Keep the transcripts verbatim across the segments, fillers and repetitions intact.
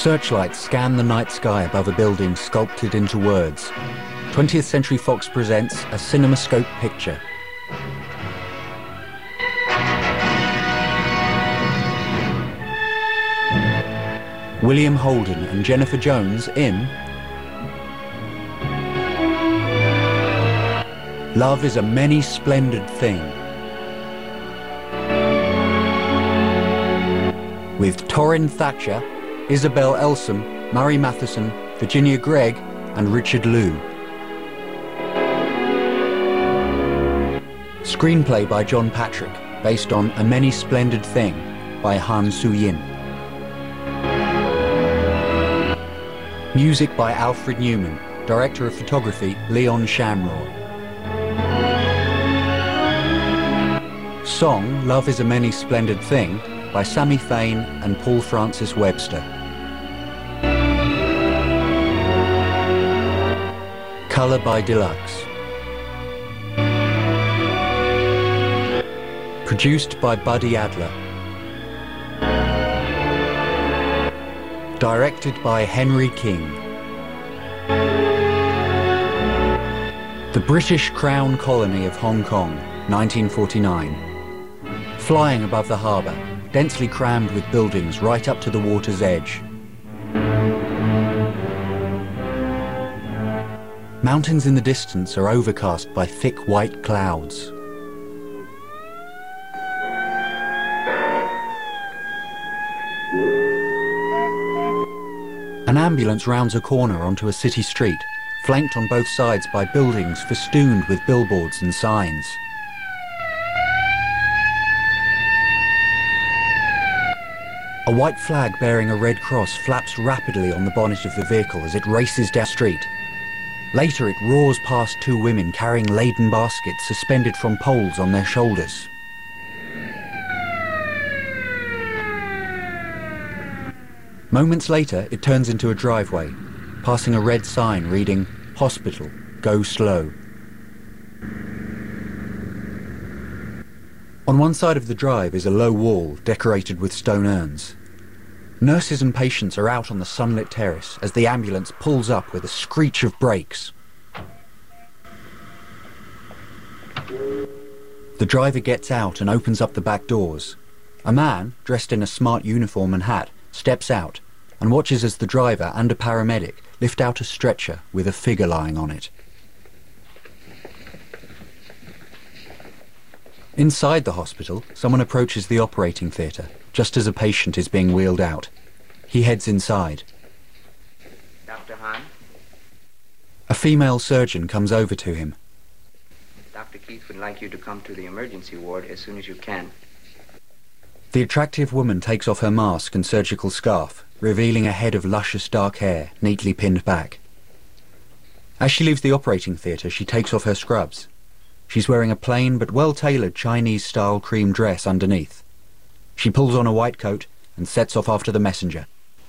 Searchlights scan the night sky above a building sculpted into words. twentieth Century Fox presents a CinemaScope picture. William Holden and Jennifer Jones in Love is a Many Splendid Thing, with Torrin Thatcher, Isabel Elsom, Murray Matheson, Virginia Gregg and Richard Liu. Screenplay by John Patrick, based on A Many Splendid Thing by Han Su-yin. Music by Alfred Newman, director of photography Leon Shamroy. Song Love is a Many Splendid Thing by Sammy Fain and Paul Francis Webster. Colour by Deluxe. Produced by Buddy Adler. Directed by Henry King. The British Crown Colony of Hong Kong, nineteen forty-nine. Flying above the harbour, densely crammed with buildings right up to the water's edge. Mountains in the distance are overcast by thick white clouds. An ambulance rounds a corner onto a city street, flanked on both sides by buildings festooned with billboards and signs. A white flag bearing a red cross flaps rapidly on the bonnet of the vehicle as it races down the street. Later it roars past two women carrying laden baskets suspended from poles on their shoulders. Moments later, it turns into a driveway, passing a red sign reading, "Hospital, go slow." On one side of the drive is a low wall decorated with stone urns. Nurses and patients are out on the sunlit terrace as the ambulance pulls up with a screech of brakes. The driver gets out and opens up the back doors. A man, dressed in a smart uniform and hat, steps out and watches as the driver and a paramedic lift out a stretcher with a figure lying on it. Inside the hospital, someone approaches the operating theatre, just as a patient is being wheeled out. He heads inside. Doctor Hahn? A female surgeon comes over to him. Doctor Keith would like you to come to the emergency ward as soon as you can. The attractive woman takes off her mask and surgical scarf, revealing a head of luscious dark hair, neatly pinned back. As she leaves the operating theatre, she takes off her scrubs. She's wearing a plain but well-tailored Chinese-style cream dress underneath. She pulls on a white coat and sets off after the messenger.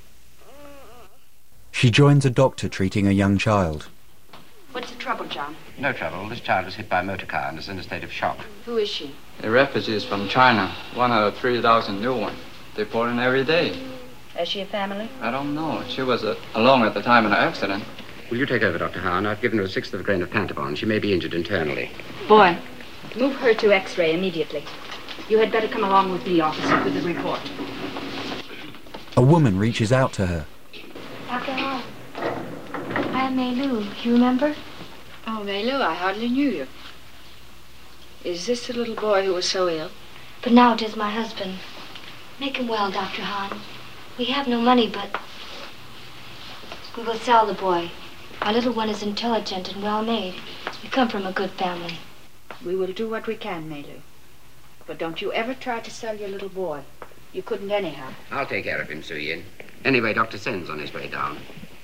She joins a doctor treating a young child. What's the trouble, John? No trouble. This child was hit by a motor car and is in a state of shock. Who is she? The refugees from China. One out of three thousand new ones. They pour in every day. Is she a family? I don't know. She was uh, alone at the time of the accident. Will you take over, Doctor Hahn? I've given her a sixth of a grain of Pantopon. She may be injured internally. Boy, move her to X-ray immediately. You had better come along with me, officer, with the report. A woman reaches out to her. Doctor Hahn, I am Mei Lu. You remember? Oh, Mei Lu, I hardly knew you. Is this the little boy who was so ill? But now it is my husband. Make him well, Doctor Hahn. We have no money, but we will sell the boy. Our little one is intelligent and well-made. We come from a good family. We will do what we can, Mei Lu. But don't you ever try to sell your little boy. You couldn't anyhow. I'll take care of him, Su-yin. Anyway, Doctor Sen's on his way down.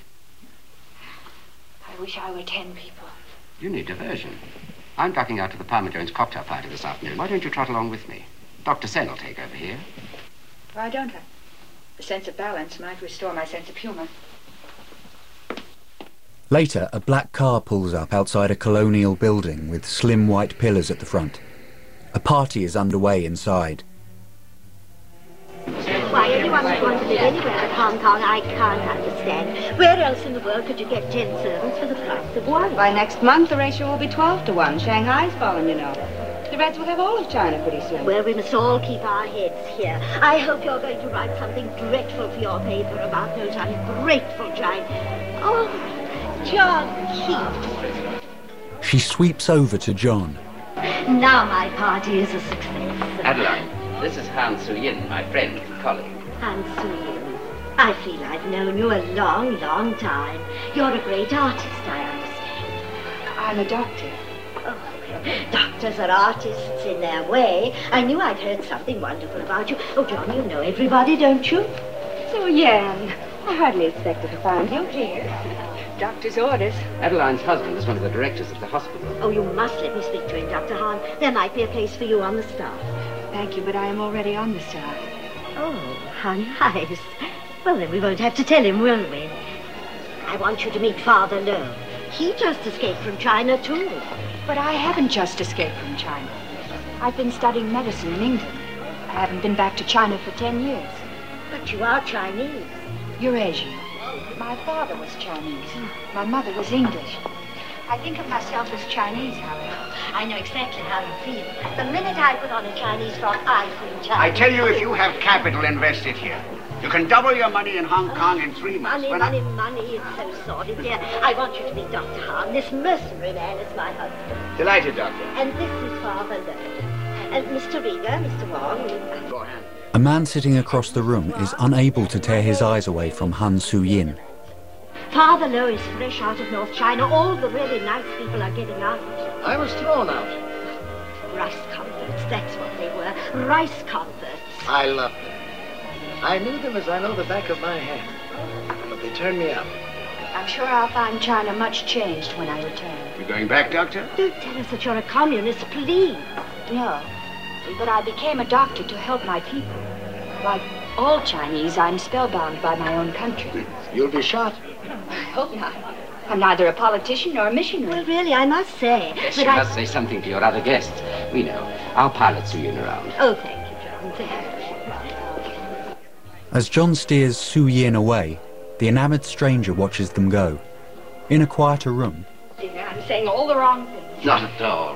I wish I were ten people. You need diversion. I'm ducking out to the Palmer Jones cocktail party this afternoon. Why don't you trot along with me? Doctor Sen will take over here. Why don't I? The sense of balance might restore my sense of humor. Later, a black car pulls up outside a colonial building with slim white pillars at the front. A party is underway inside. Well, why anyone would want to live anywhere but Hong Kong, I can't understand. Where else in the world could you get ten servants for the price of one? By next month, the ratio will be twelve to one. Shanghai's fallen, you know. The Reds will have all of China pretty soon. Well, we must all keep our heads here. I hope you're going to write something dreadful for your paper about those ungrateful giants. Oh, John Keith. She sweeps over to John. Now my party is a success. Adeline, this is Han Su-yin, my friend and colleague. Han Su-yin, I feel I've known you a long, long time. You're a great artist, I understand. I'm a doctor. Oh, doctors are artists in their way. I knew I'd heard something wonderful about you. Oh, John, you know everybody, don't you? So, yeah, I hardly expected to find you here. Doctor's orders. Adeline's husband is one of the directors of the hospital. Oh, you must let me speak to him, Doctor Hahn. There might be a place for you on the staff. Thank you, but I am already on the staff. Oh, how nice. Well, then we won't have to tell him, will we? I want you to meet Father Lowe. He just escaped from China, too. But I haven't just escaped from China. I've been studying medicine in England. I haven't been back to China for ten years. But you are Chinese. You're Asian. My father was Chinese. My mother was English. I think of myself as Chinese, however. I know exactly how you feel. The minute I put on a Chinese frock, I feel Chinese. I tell you, if you have capital invested here, you can double your money in Hong Kong in three months. Money, When money, I... money. It's so sordid, dear. I want you to meet Doctor Hahn. This mercenary man is my husband. Delighted, Doctor. And this is Father Lowe. And Mister Rieger, Mister Wong. Go ahead. A man sitting across the room is unable to tear his eyes away from Han Su-yin. Father Lowe is fresh out of North China. All the really nice people are getting out. I was thrown out. Rice converts, that's what they were. Rice converts. I loved them. I knew them as I know the back of my hand. But they turned me out. I'm sure I'll find China much changed when I return. You going back, Doctor? Don't tell us that you're a communist, please. No, but I became a doctor to help my people. Like all Chinese, I'm spellbound by my own country. You'll be shot. I hope not. I'm neither a politician nor a missionary. Well, really, I must say. Yes, but you I... must say something to your other guests. We know. Our pilot Su-yin around. Oh, thank you, John. Thank you. As John steers Su-yin away, the enamoured stranger watches them go. In a quieter room, Dear, I'm saying all the wrong things. Not at all.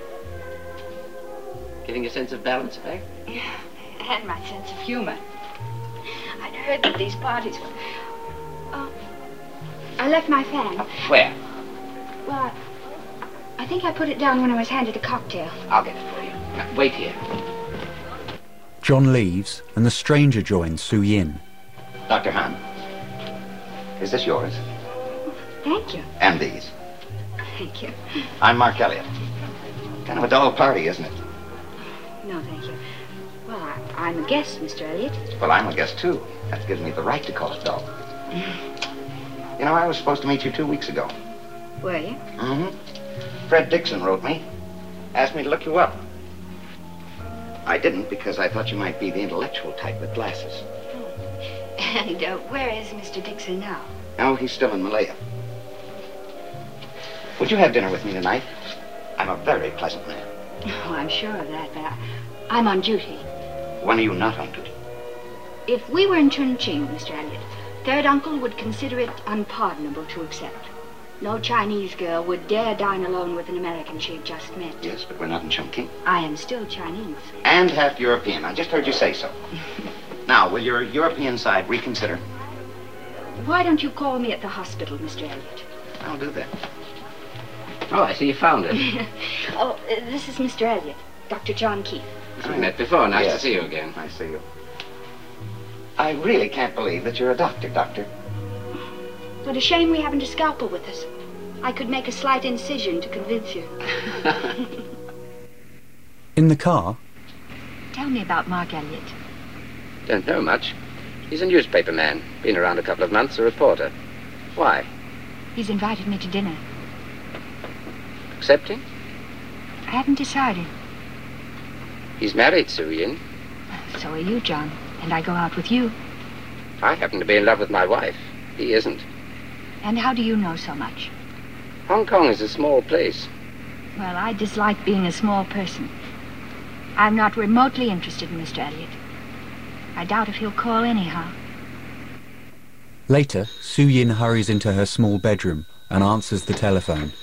Getting your sense of balance back? And my sense of humor. I'd heard that these parties were... Oh, I left my fan. Where? Well, I, I think I put it down when I was handed a cocktail. I'll get it for you. Now, wait here. John leaves and the stranger joins Su-yin. Doctor Han, is this yours? Thank you. And these? Thank you. I'm Mark Elliott. Kind of a dull party, isn't it? No, thank you. Well, I, I'm a guest, Mister Elliott. Well, I'm a guest, too. That gives me the right to call it dull. You know, I was supposed to meet you two weeks ago. Were you? Mm-hmm. Fred Dixon wrote me. Asked me to look you up. I didn't because I thought you might be the intellectual type with glasses. And uh, where is Mister Dixon now? Oh, he's still in Malaya. Would you have dinner with me tonight? I'm a very pleasant man. Oh, I'm sure of that, but I, I'm on duty. When are you not on duty? If we were in Chunqing, Mister Elliott, Third Uncle would consider it unpardonable to accept. No Chinese girl would dare dine alone with an American she had just met. Yes, but we're not in Chungking. I am still Chinese. And half European. I just heard you say so. Now, will your European side reconsider? Why don't you call me at the hospital, Mister Elliott? I'll do that. Oh, I see you found it. Oh, uh, this is Mister Elliott, Doctor John Keith. We've met before. Nice yes. to see you again. I see you. I really can't believe that you're a doctor, Doctor. What a shame we haven't a scalpel with us. I could make a slight incision to convince you. In the car... Tell me about Mark Elliott. Don't know much. He's a newspaper man. Been around a couple of months, a reporter. Why? He's invited me to dinner. Accepting? I haven't decided. He's married, Su-yin. So are you, John. And I go out with you. I happen to be in love with my wife. He isn't. And how do you know so much? Hong Kong is a small place. Well, I dislike being a small person. I'm not remotely interested in Mister Elliott. I doubt if he'll call anyhow. Later, Su Yin hurries into her small bedroom and answers the telephone.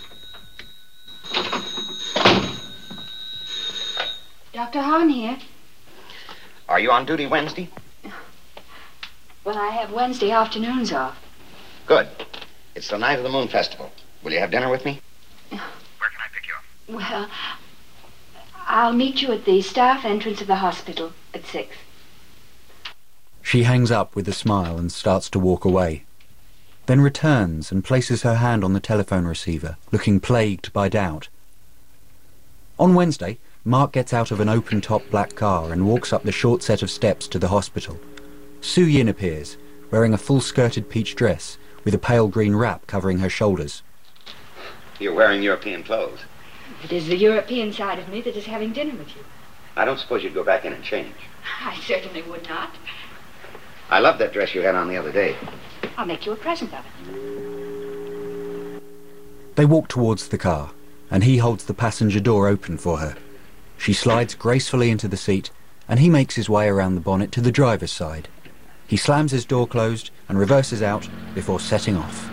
Doctor Hahn here. Are you on duty Wednesday? Well, I have Wednesday afternoons off. Good. It's the night of the Moon Festival. Will you have dinner with me? Where can I pick you up? Well, I'll meet you at the staff entrance of the hospital at six. She hangs up with a smile and starts to walk away, then returns and places her hand on the telephone receiver, looking plagued by doubt. On Wednesday, Mark gets out of an open-top black car and walks up the short set of steps to the hospital. Su Yin appears, wearing a full-skirted peach dress with a pale green wrap covering her shoulders. You're wearing European clothes. It is the European side of me that is having dinner with you. I don't suppose you'd go back in and change. I certainly would not. I love that dress you had on the other day. I'll make you a present of it. They walk towards the car, and he holds the passenger door open for her. She slides gracefully into the seat, and he makes his way around the bonnet to the driver's side. He slams his door closed and reverses out before setting off.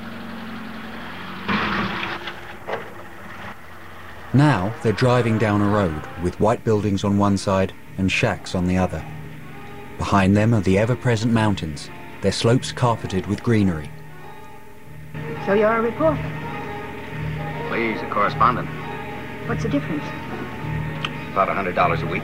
Now they're driving down a road with white buildings on one side and shacks on the other. Behind them are the ever-present mountains, their slopes carpeted with greenery. So you're a reporter? Please, a correspondent. What's the difference? About a hundred dollars a week.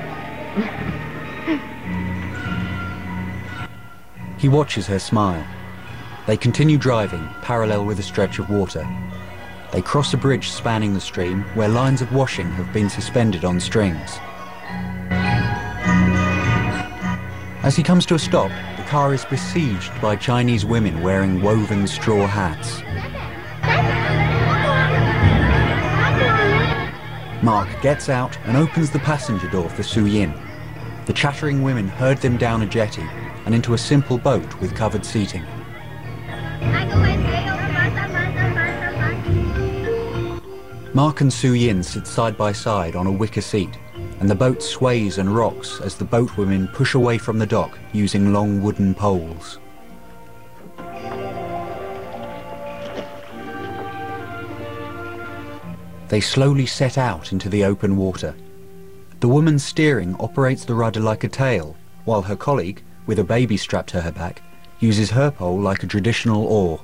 He watches her smile. They continue driving, parallel with a stretch of water. They cross a bridge spanning the stream where lines of washing have been suspended on strings. As he comes to a stop, the car is besieged by Chinese women wearing woven straw hats. Mark gets out and opens the passenger door for Su Yin. The chattering women herd them down a jetty and into a simple boat with covered seating. Mark and Su Yin sit side by side on a wicker seat, and the boat sways and rocks as the boatwomen push away from the dock using long wooden poles. They slowly set out into the open water. The woman steering operates the rudder like a tail, while her colleague, with a baby strapped to her back, uses her pole like a traditional oar.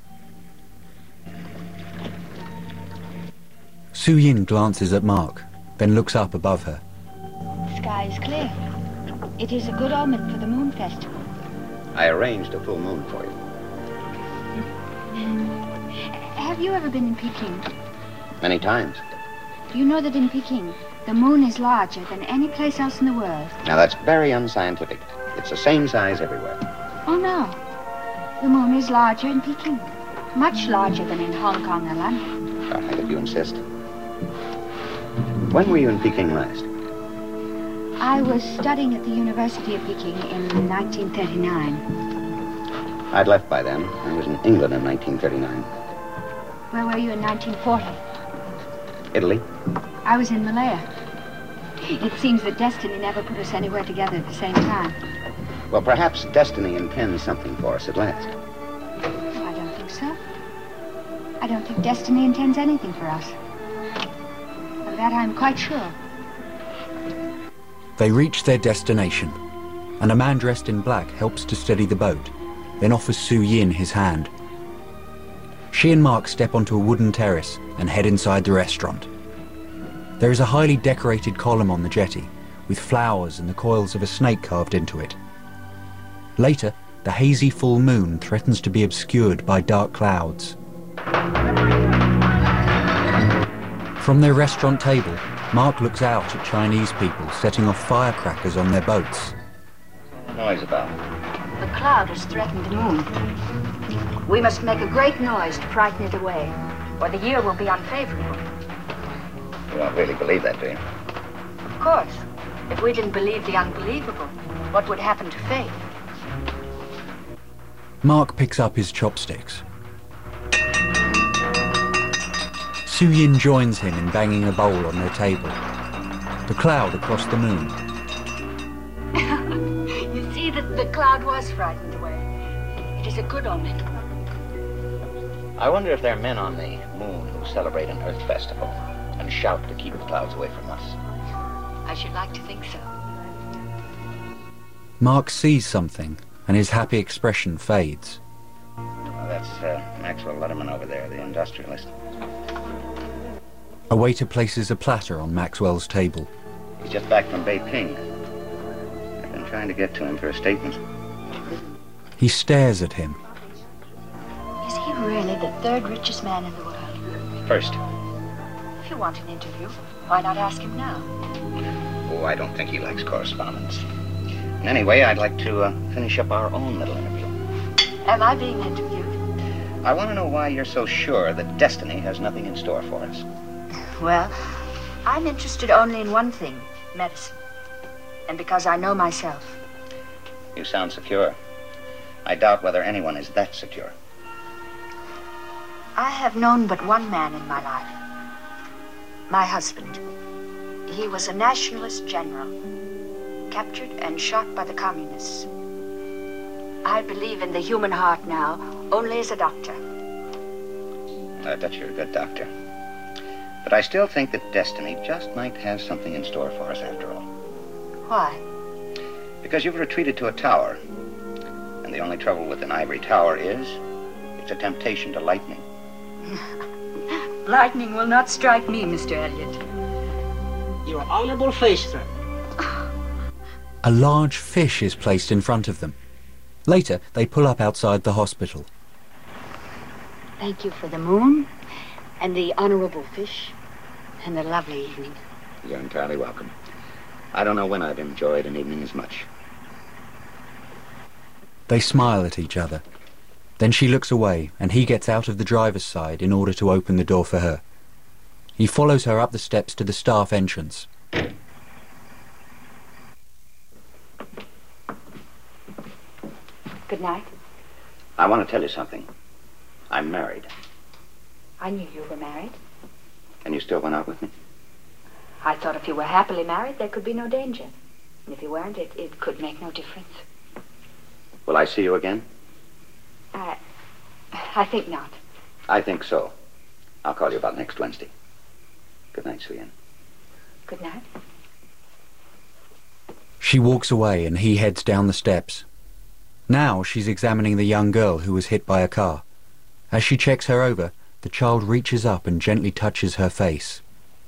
Su Yin glances at Mark, then looks up above her. The sky is clear. It is a good omen for the Moon Festival. I arranged a full moon for you. Have you ever been in Peking? Many times. Do you know that in Peking, the moon is larger than any place else in the world? Now, that's very unscientific. It's the same size everywhere. Oh, no. The moon is larger in Peking. Much larger than in Hong Kong or London. All right, if you insist. When were you in Peking last? I was studying at the University of Peking in nineteen thirty-nine. I'd left by then. I was in England in nineteen thirty-nine. Where were you in nineteen forty? Italy. I was in Malaya. It seems that destiny never put us anywhere together at the same time. Well, perhaps destiny intends something for us at last. No, I don't think so. I don't think destiny intends anything for us. Of that I'm quite sure. They reach their destination, and a man dressed in black helps to steady the boat, then offers Su Yin his hand. She and Mark step onto a wooden terrace and head inside the restaurant. There is a highly decorated column on the jetty, with flowers and the coils of a snake carved into it. Later, the hazy full moon threatens to be obscured by dark clouds. From their restaurant table, Mark looks out at Chinese people setting off firecrackers on their boats. What's the noise about? The cloud has threatened the moon. We must make a great noise to frighten it away, or the year will be unfavorable. You don't really believe that, do you? Of course. If we didn't believe the unbelievable, what would happen to faith? Mark picks up his chopsticks. Su Yin joins him in banging a bowl on their table. The cloud across the moon. You see, the, The cloud was frightened away. It is a good omen. I wonder if there are men on the moon who celebrate an Earth festival and shout to keep the clouds away from us. I should like to think so. Mark sees something, and his happy expression fades. Well, that's uh, Maxwell Lutterman over there, the industrialist. A waiter places a platter on Maxwell's table. He's just back from Beiping. I've been trying to get to him for a statement. He stares at him. Is he really the third richest man in the world? First. If you want an interview, why not ask him now? Oh, I don't think he likes correspondence. Anyway, I'd like to uh, finish up our own little interview. Am I being interviewed? I want to know why you're so sure that destiny has nothing in store for us. Well, I'm interested only in one thing, medicine. And because I know myself. You sound secure. I doubt whether anyone is that secure. I have known but one man in my life. My husband. He was a nationalist general, captured and shot by the communists. I believe in the human heart now, only as a doctor. I bet you're a good doctor. But I still think that destiny just might have something in store for us after all. Why? Because you've retreated to a tower. And the only trouble with an ivory tower is it's a temptation to lightning. Lightning will not strike me, Mister Elliot. Your honorable face, sir. A large fish is placed in front of them. Later, they pull up outside the hospital. Thank you for the moon, and the honorable fish, and the lovely evening. You're entirely welcome. I don't know when I've enjoyed an evening as much. They smile at each other. Then she looks away, and he gets out of the driver's side in order to open the door for her. He follows her up the steps to the staff entrance. Good night. I want to tell you something. I'm married. I knew you were married. And you still went out with me? I thought if you were happily married, there could be no danger. And if you weren't, it, it could make no difference. Will I see you again? I... I think not. I think so. I'll call you about next Wednesday. Good night, Suyin. Good night. She walks away and he heads down the steps. Now she's examining the young girl who was hit by a car. As she checks her over, the child reaches up and gently touches her face.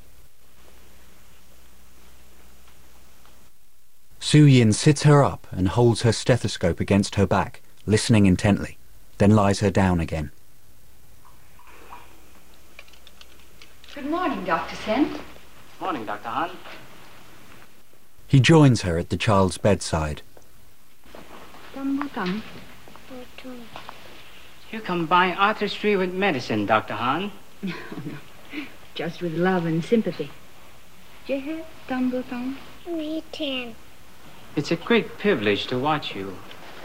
Su Yin sits her up and holds her stethoscope against her back, listening intently, then lies her down again. Good morning, Doctor Sen. Morning, Doctor Han. He joins her at the child's bedside. You combine artistry with medicine, Doctor Han. No, no. Just with love and sympathy. We can. It's a great privilege to watch you.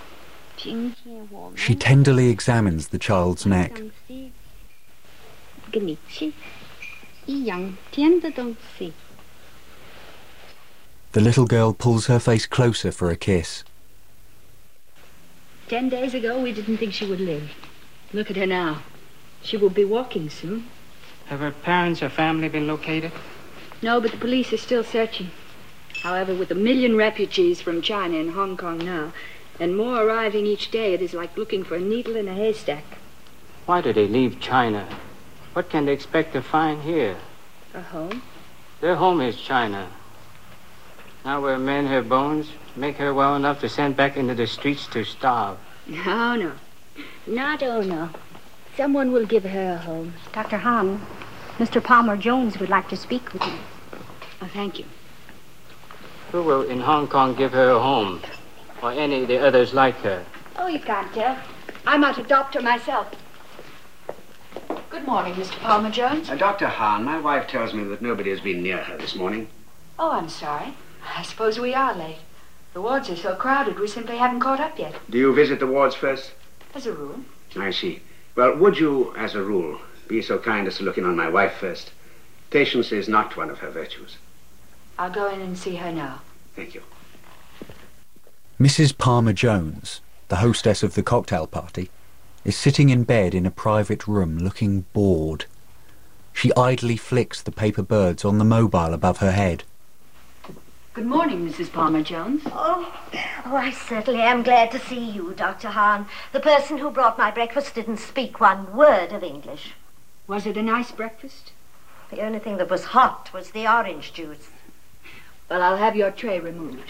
She tenderly examines the child's neck. The little girl pulls her face closer for a kiss. Ten days ago, we didn't think she would live. Look at her now. She will be walking soon. Have her parents or family been located? No, but the police are still searching. However, with a million refugees from China and Hong Kong now, and more arriving each day, it is like looking for a needle in a haystack. Why do they leave China? What can they expect to find here? A home? Their home is China. Now where men her bones, make her well enough to send back into the streets to starve. No, no. Not oh no. Someone will give her a home. Doctor Han, Mister Palmer Jones would like to speak with you. Oh, thank you. Who will in Hong Kong give her a home? Or any of the others like her? Oh, you can't tell. I might adopt her myself. Good morning, Mister Palmer Jones. Uh, Doctor Han, my wife tells me that nobody has been near her this morning. Oh, I'm sorry. I suppose we are late. The wards are so crowded, we simply haven't caught up yet. Do you visit the wards first? As a rule. I see. Well, would you, as a rule, be so kind as to look in on my wife first? Patience is not one of her virtues. I'll go in and see her now. Thank you. Missus Palmer-Jones, the hostess of the cocktail party, is sitting in bed in a private room looking bored. She idly flicks the paper birds on the mobile above her head. Good morning, Missus Palmer-Jones. Oh, oh, I certainly am glad to see you, Doctor Hahn. The person who brought my breakfast didn't speak one word of English. Was it a nice breakfast? The only thing that was hot was the orange juice. Well, I'll have your tray removed.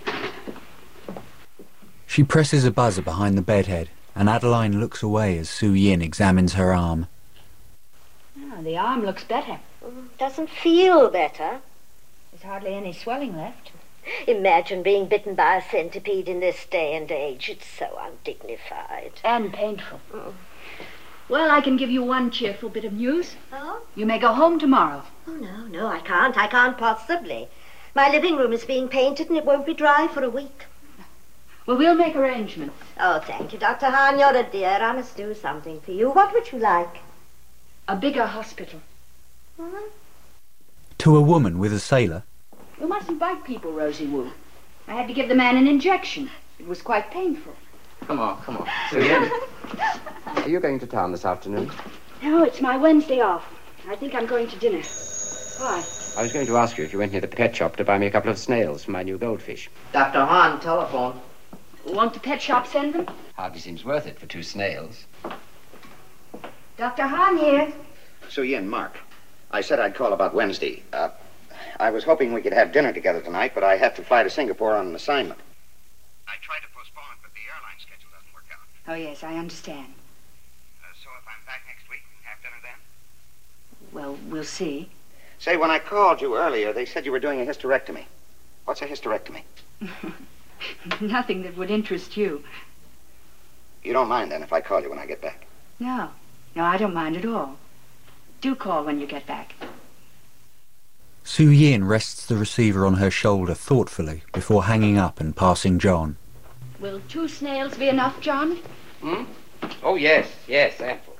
She presses a buzzer behind the bedhead, and Adeline looks away as Su Yin examines her arm. Oh, the arm looks better. Doesn't feel better. There's hardly any swelling left. Imagine being bitten by a centipede in this day and age. It's so undignified. And painful. Mm. Well, I can give you one cheerful bit of news. Oh? You may go home tomorrow. Oh, no, no, I can't. I can't possibly. My living room is being painted and it won't be dry for a week. Well, we'll make arrangements. Oh, thank you, Doctor Hahn. You're a dear. I must do something for you. What would you like? A bigger hospital. Mm-hmm. To a woman with a sailor. You mustn't bite people, Rosie Wu. I had to give the man an injection. It was quite painful. Come on, come on. So, yeah. Are you going to town this afternoon? No, it's my Wednesday off. I think I'm going to dinner. Why? I was going to ask you if you went near the pet shop to buy me a couple of snails for my new goldfish. Doctor Hahn, telephone. Won't the pet shop send them? Hardly seems worth it for two snails. Doctor Hahn here. Su Yin, Mark. I said I'd call about Wednesday. Uh, I was hoping we could have dinner together tonight, but I have to fly to Singapore on an assignment. I tried to postpone it, but the airline schedule doesn't work out. Oh, yes, I understand. Uh, so if I'm back next week, we can have dinner then? Well, we'll see. Say, when I called you earlier, they said you were doing a hysterectomy. What's a hysterectomy? Nothing that would interest you. You don't mind, then, if I call you when I get back? No. No, I don't mind at all. Do call when you get back. Su Yin rests the receiver on her shoulder thoughtfully before hanging up and passing John. Will two snails be enough, John? Hmm? Oh, yes, yes, ample.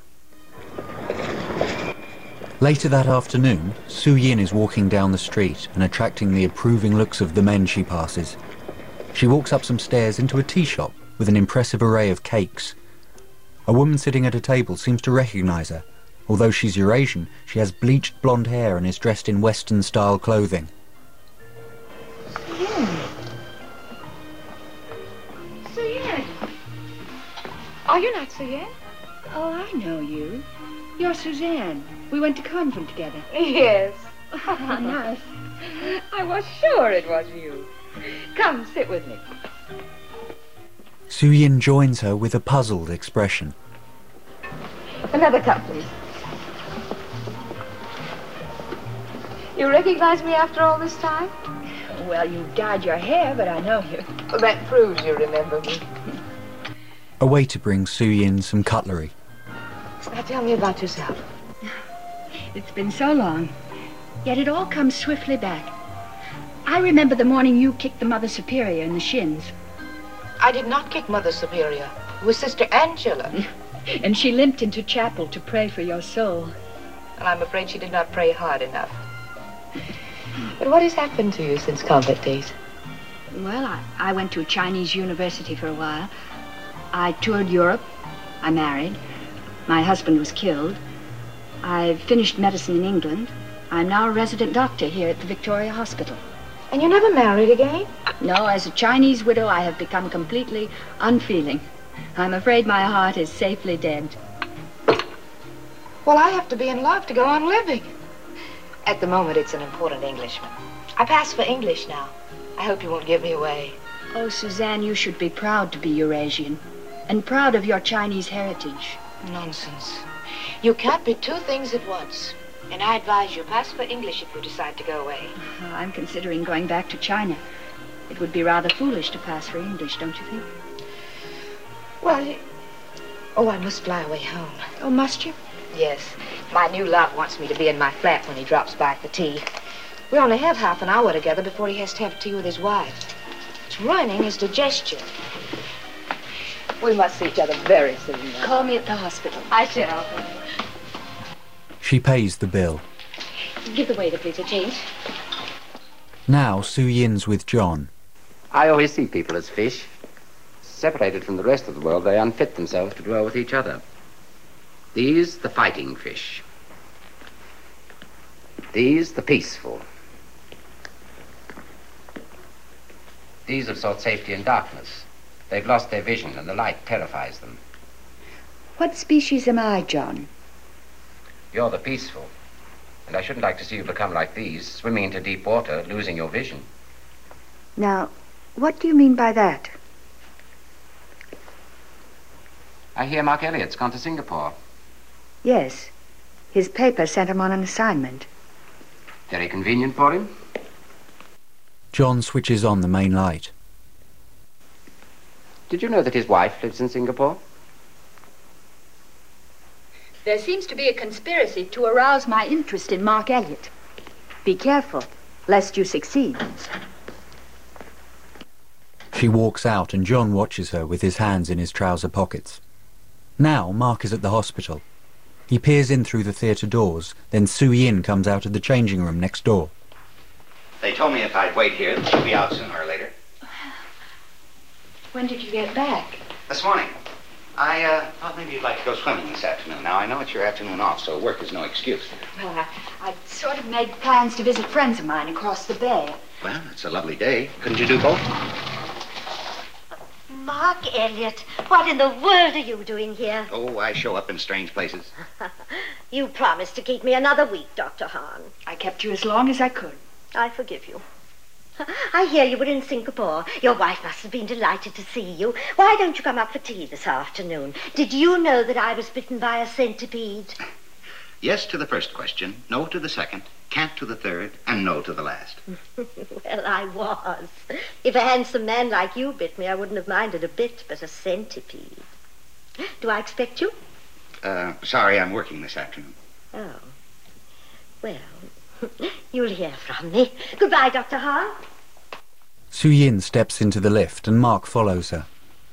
Later that afternoon, Su Yin is walking down the street and attracting the approving looks of the men she passes. She walks up some stairs into a tea shop with an impressive array of cakes. A woman sitting at a table seems to recognize her. Although she's Eurasian, she has bleached blonde hair and is dressed in Western-style clothing. Su Yin. Su Yin. Are you not Su Yin? Oh, I know you. You're Suzanne. We went to convent together. Yes. How nice. I was sure it was you. Come, sit with me. Su Yin joins her with a puzzled expression. Another cup, please. You recognize me after all this time? Well, you dyed your hair, but I know you. Well, that proves you remember me. A waiter brings Su Yin some cutlery. Now tell me about yourself. It's been so long, yet it all comes swiftly back. I remember the morning you kicked the Mother Superior in the shins. I did not kick Mother Superior. It was Sister Angela. And she limped into chapel to pray for your soul. And I'm afraid she did not pray hard enough. But what has happened to you since convict days? Well, I, I went to a Chinese university for a while. I toured Europe. I married. My husband was killed. I finished medicine in England. I'm now a resident doctor here at the Victoria Hospital. And you never married again? No, as a Chinese widow, I have become completely unfeeling. I'm afraid my heart is safely dead. Well, I have to be in love to go on living. At the moment, it's an important Englishman. I pass for English now. I hope you won't give me away. Oh, Suzanne, you should be proud to be Eurasian. And proud of your Chinese heritage. Nonsense. You can't be two things at once. And I advise you, pass for English if you decide to go away. Oh, I'm considering going back to China. It would be rather foolish to pass for English, don't you think? Well, you... Oh, I must fly away home. Oh, must you? Yes. My new love wants me to be in my flat when he drops by for tea. We only have half an hour together before he has to have tea with his wife. It's ruining his digestion. We must see each other very soon now. Call me at the hospital. I shall. She pays the bill. Give the waiter, please, a change. Now Su Yin's with John. I always see people as fish. separated from the rest of the world, they unfit themselves to dwell with each other. These, the fighting fish. These, the peaceful. These have sought safety in darkness. They've lost their vision, and the light terrifies them. What species am I, John? You're the peaceful. And I shouldn't like to see you become like these, swimming into deep water, losing your vision. Now, what do you mean by that? I hear Mark Elliott's gone to Singapore. Yes. His paper sent him on an assignment. Very convenient for him. John switches on the main light. Did you know that his wife lives in Singapore? There seems to be a conspiracy to arouse my interest in Mark Elliott. Be careful, lest you succeed. She walks out and John watches her with his hands in his trouser pockets. Now Mark is at the hospital. He peers in through the theatre doors, then Su Yin comes out of the changing room next door. They told me if I'd wait here, that she'll be out sooner or later. When did you get back? This morning. I uh, thought maybe you'd like to go swimming this afternoon. Now, I know it's your afternoon off, so work is no excuse. Well, I, I sort of made plans to visit friends of mine across the bay. Well, it's a lovely day. Couldn't you do both? Mark Elliott, what in the world are you doing here? Oh, I show up in strange places. You promised to keep me another week, Doctor Hahn. I kept you as long as I could. I forgive you. I hear you were in Singapore. Your wife must have been delighted to see you. Why don't you come up for tea this afternoon? Did you know that I was bitten by a centipede? Yes to the first question, no to the second, can't to the third, and no to the last. Well, I was. If a handsome man like you bit me, I wouldn't have minded a bit, but a centipede. Do I expect you? Uh, sorry, I'm working this afternoon. Oh. Well, you'll hear from me. Goodbye, Doctor Hahn. Su Yin steps into the lift and Mark follows her.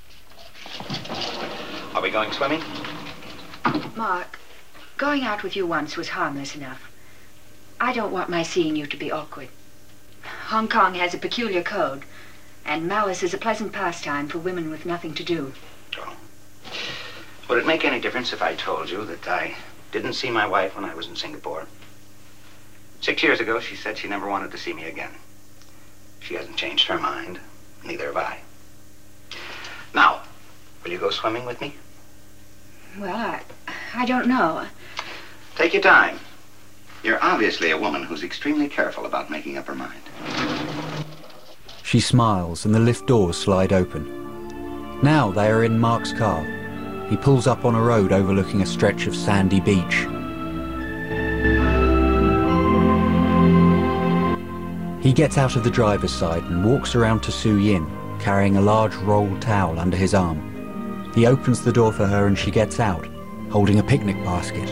Are we going swimming? Mark, going out with you once was harmless enough. I don't want my seeing you to be awkward. Hong Kong has a peculiar code, and malice is a pleasant pastime for women with nothing to do. Oh. Would it make any difference if I told you that I didn't see my wife when I was in Singapore? Six years ago, she said she never wanted to see me again. She hasn't changed her mind. Neither have I. Now, will you go swimming with me? Well, I, I don't know. Take your time. You're obviously a woman who's extremely careful about making up her mind. She smiles and the lift doors slide open. Now they are in Mark's car. He pulls up on a road overlooking a stretch of sandy beach. He gets out of the driver's side and walks around to Su Yin, carrying a large rolled towel under his arm. He opens the door for her and she gets out, holding a picnic basket.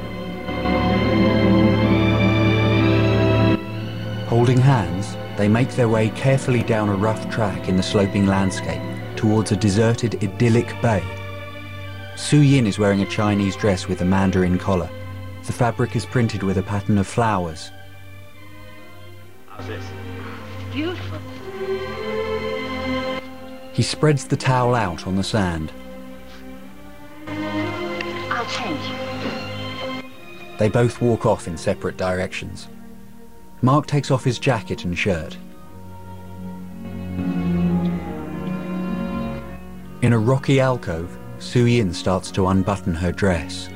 Holding hands, they make their way carefully down a rough track in the sloping landscape towards a deserted, idyllic bay. Su Yin is wearing a Chinese dress with a mandarin collar. The fabric is printed with a pattern of flowers. How's this? Beautiful. He spreads the towel out on the sand. I'll change. They both walk off in separate directions. Mark takes off his jacket and shirt. In a rocky alcove, Su Yin starts to unbutton her dress.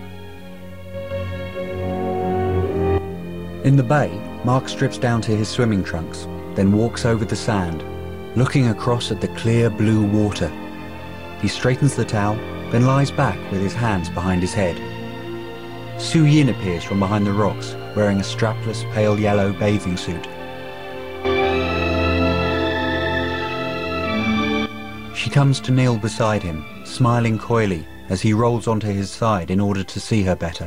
In the bay, Mark strips down to his swimming trunks, then walks over the sand, looking across at the clear blue water. He straightens the towel, then lies back with his hands behind his head. Su Yin appears from behind the rocks, wearing a strapless pale yellow bathing suit. She comes to kneel beside him, smiling coyly as he rolls onto his side in order to see her better.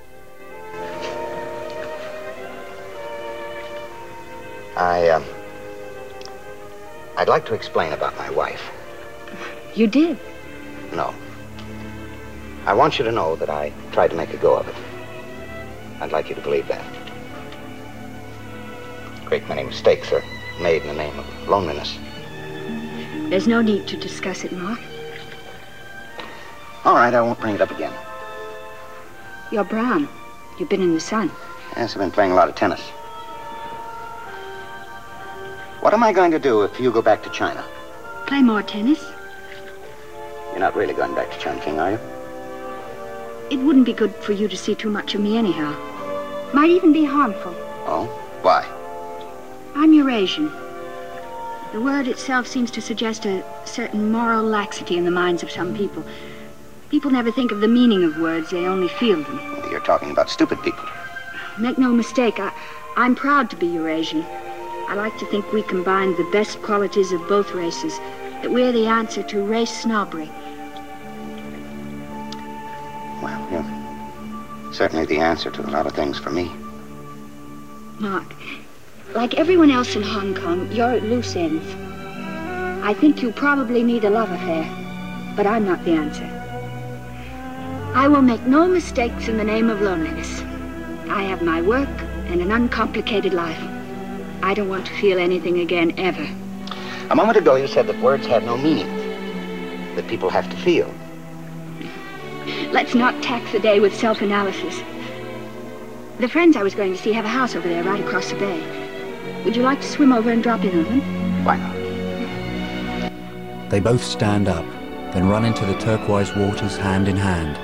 I, um... I'd like to explain about my wife. You did? No. I want you to know that I tried to make a go of it. I'd like you to believe that. A great many mistakes are made in the name of loneliness. There's no need to discuss it, Mark. All right, I won't bring it up again. You're brown. You've been in the sun. Yes, I've been playing a lot of tennis. What am I going to do if you go back to China? Play more tennis? You're not really going back to Chongqing, are you? It wouldn't be good for you to see too much of me anyhow. Might even be harmful. Oh? Why? I'm Eurasian. The word itself seems to suggest a certain moral laxity in the minds of some people. People never think of the meaning of words, they only feel them. Well, you're talking about stupid people. Make no mistake, I, I'm proud to be Eurasian. I like to think we combine the best qualities of both races, that we're the answer to race snobbery. Well, you're certainly the answer to a lot of things for me. Mark, like everyone else in Hong Kong, you're at loose ends. I think you probably need a love affair, but I'm not the answer. I will make no mistakes in the name of loneliness. I have my work and an uncomplicated life. I don't want to feel anything again, ever. A moment ago you said that words have no meaning, that people have to feel. Let's not tax the day with self-analysis. The friends I was going to see have a house over there right across the bay. Would you like to swim over and drop in on them? Why not? They both stand up, then run into the turquoise waters hand in hand.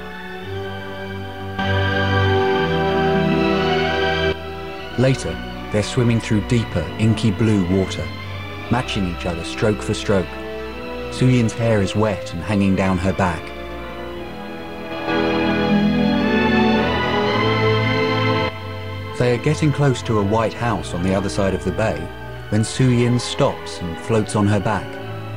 Later, they're swimming through deeper, inky blue water, matching each other stroke for stroke. Su Yin's hair is wet and hanging down her back. They are getting close to a white house on the other side of the bay when Su Yin stops and floats on her back.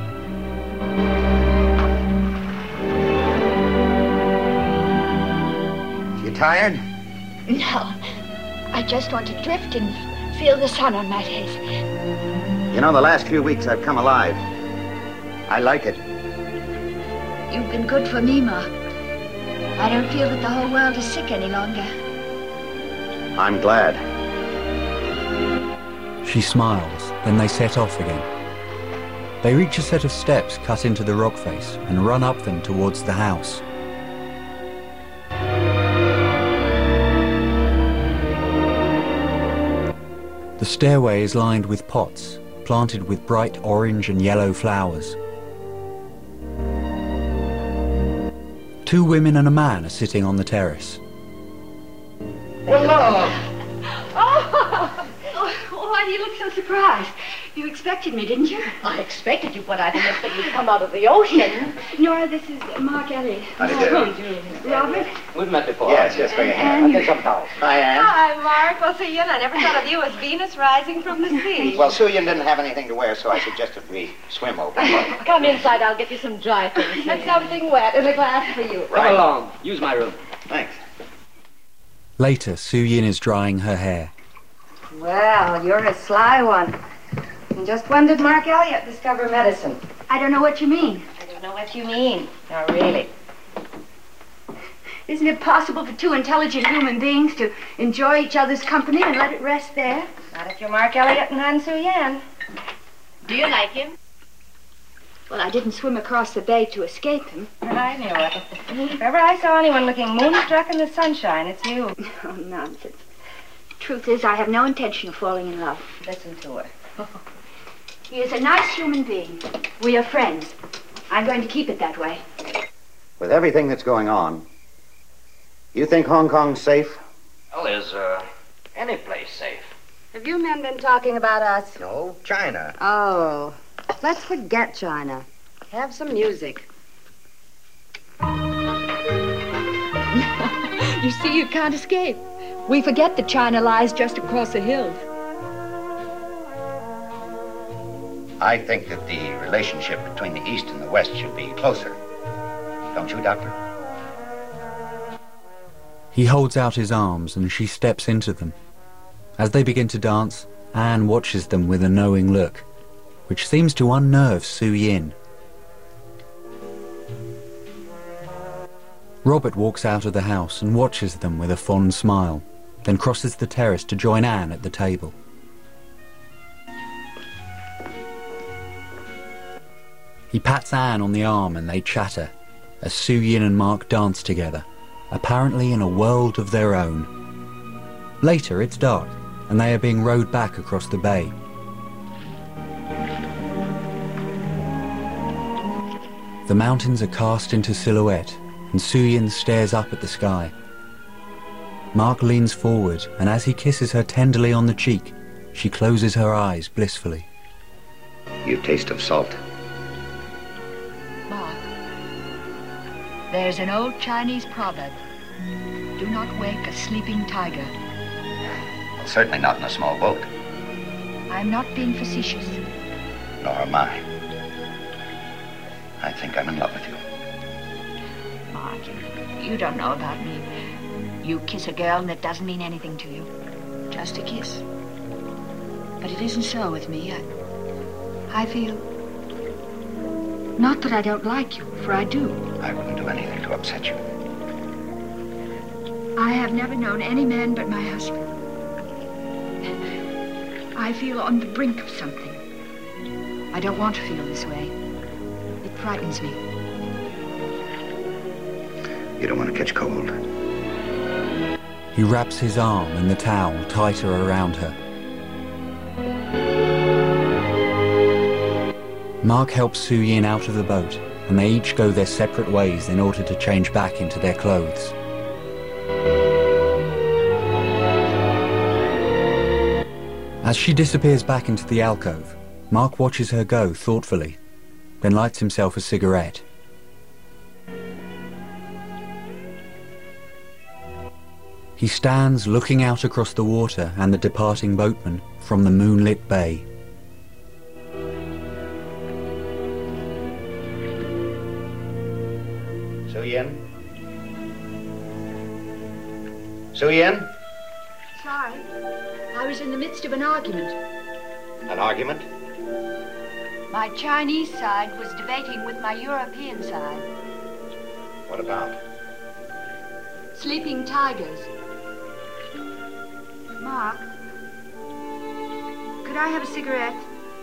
You tired? No. I just want to drift and feel the sun on my face. You know, the last few weeks I've come alive. I like it. You've been good for me, Mark. I don't feel that the whole world is sick any longer. I'm glad. She smiles, then they set off again. They reach a set of steps cut into the rock face and run up them towards the house. The stairway is lined with pots, planted with bright orange and yellow flowers. Two women and a man are sitting on the terrace. Hello! Oh, oh, why do you look so surprised? You expected me, didn't you? I expected you, but I didn't expect you to come out of the ocean. Nora, this is Mark Elliott. How do you do? Robert? We've met before. Yes, yes, bring it And- I'll get some towels. Hi, Anne. Hi, Mark. Well, Su Yin, I never thought of you as Venus rising from the sea. Well, Su Yin didn't have anything to wear, so I suggested we swim over. Come inside, I'll get you some dry things. And something wet and a glass for you. Come along. Use my room. Thanks. Later, Su Yin is drying her hair. Well, you're a sly one. And just when did Mark Elliott discover medicine? I don't know what you mean. I don't know what you mean. No, really. Isn't it possible for two intelligent human beings to enjoy each other's company and let it rest there? Not if you're Mark Elliott and Han Su Yin. Do you like him? Well, I didn't swim across the bay to escape him. I knew it. If ever I saw anyone looking moonstruck in the sunshine, it's you. Oh, nonsense. Truth is, I have no intention of falling in love. Listen to her. He is a nice human being. We are friends. I'm going to keep it that way. With everything that's going on, you think Hong Kong's safe? Well, is uh, any place safe? Have you men been talking about us? No, China. Oh, let's forget China. Have some music. You see, you can't escape. We forget that China lies just across the hills. I think that the relationship between the East and the West should be closer. Don't you, Doctor? He holds out his arms and she steps into them. As they begin to dance, Anne watches them with a knowing look, which seems to unnerve Su Yin. Robert walks out of the house and watches them with a fond smile, then crosses the terrace to join Anne at the table. He pats Anne on the arm and they chatter, as Soo-Yin and Mark dance together, apparently in a world of their own. Later, it's dark, and they are being rowed back across the bay. The mountains are cast into silhouette, and Soo-Yin stares up at the sky. Mark leans forward, and as he kisses her tenderly on the cheek, she closes her eyes blissfully. You taste of salt. Mark, there's an old Chinese proverb. Do not wake a sleeping tiger. Well, certainly not in a small boat. I'm not being facetious. Nor am I. I think I'm in love with you. Mark, you, you don't know about me. You kiss a girl and it doesn't mean anything to you. Just a kiss. But it isn't so with me. I, I feel... Not that I don't like you, for I do. I wouldn't do anything to upset you. I have never known any man but my husband. I feel on the brink of something. I don't want to feel this way. It frightens me. You don't want to catch cold. He wraps his arm and the towel tighter around her. Mark helps Soo-Yin out of the boat, and they each go their separate ways in order to change back into their clothes. As she disappears back into the alcove, Mark watches her go thoughtfully, then lights himself a cigarette. He stands looking out across the water and the departing boatman from the moonlit bay. Soo-Yin? Soo-Yin? Sorry. I was in the midst of an argument. An argument? My Chinese side was debating with my European side. What about? Sleeping tigers. Mark, could I have a cigarette?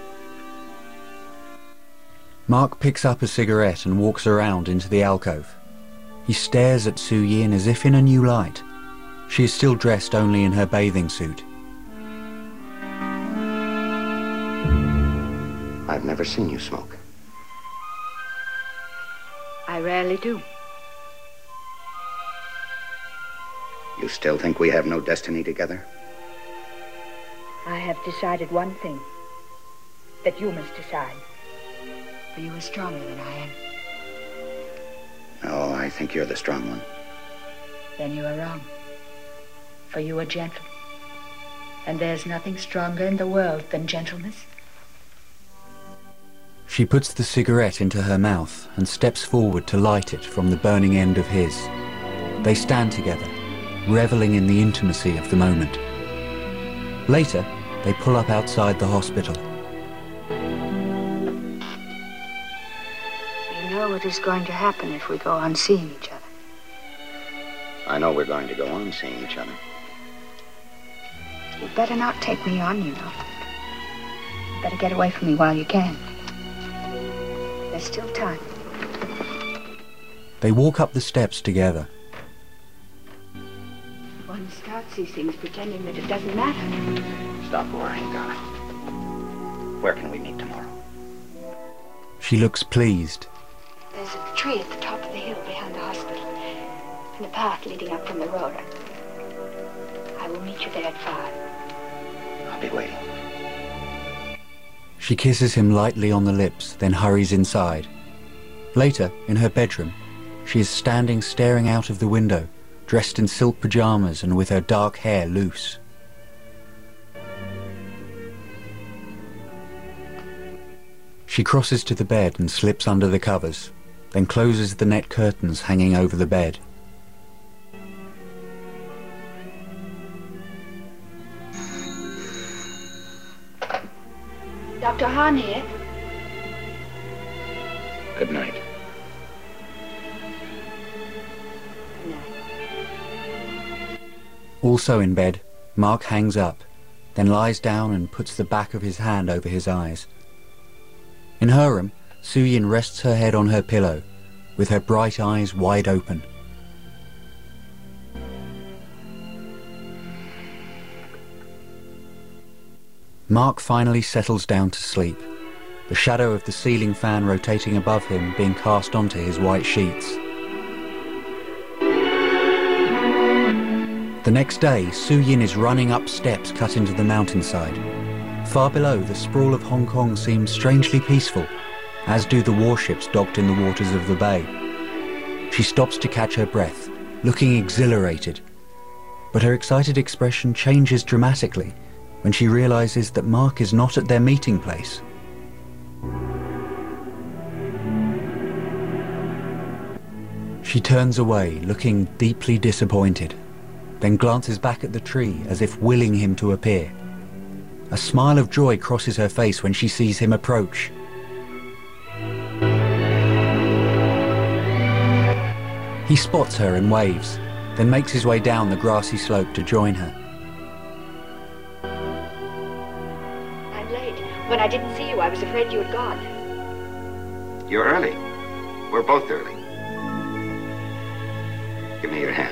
Mark picks up a cigarette and walks around into the alcove. He stares at Soo-Yin as if in a new light. She is still dressed only in her bathing suit. I've never seen you smoke. I rarely do. You still think we have no destiny together? I have decided one thing. That you must decide. For you are stronger than I am. No, I think you're the strong one. Then you are wrong. For you are gentle. And there's nothing stronger in the world than gentleness. She puts the cigarette into her mouth and steps forward to light it from the burning end of his. They stand together, reveling in the intimacy of the moment. Later, they pull up outside the hospital. You know what is going to happen if we go on seeing each other. I know we're going to go on seeing each other. You'd better not take me on, you know. Better get away from me while you can. There's still time. They walk up the steps together. One starts these things pretending that it doesn't matter. Stop worrying, darling. Where can we meet tomorrow? She looks pleased. There's a tree at the top of the hill behind the hospital, and a path leading up from the road. I will meet you there at five. I'll be waiting. She kisses him lightly on the lips, then hurries inside. Later, in her bedroom, she is standing staring out of the window, dressed in silk pajamas and with her dark hair loose. She crosses to the bed and slips under the covers, then closes the net curtains hanging over the bed. Doctor Hahn here. Good night. Good night. Also in bed, Mark hangs up, then lies down and puts the back of his hand over his eyes. In her room, Su-Yin rests her head on her pillow, with her bright eyes wide open. Mark finally settles down to sleep, the shadow of the ceiling fan rotating above him being cast onto his white sheets. The next day, Su-Yin is running up steps cut into the mountainside. Far below, the sprawl of Hong Kong seems strangely peaceful, as do the warships docked in the waters of the bay. She stops to catch her breath, looking exhilarated. But her excited expression changes dramatically when she realizes that Mark is not at their meeting place. She turns away, looking deeply disappointed, then glances back at the tree as if willing him to appear. A smile of joy crosses her face when she sees him approach. He spots her and waves, then makes his way down the grassy slope to join her. I'm late. When I didn't see you, I was afraid you had gone. You're early. We're both early. Give me your hand.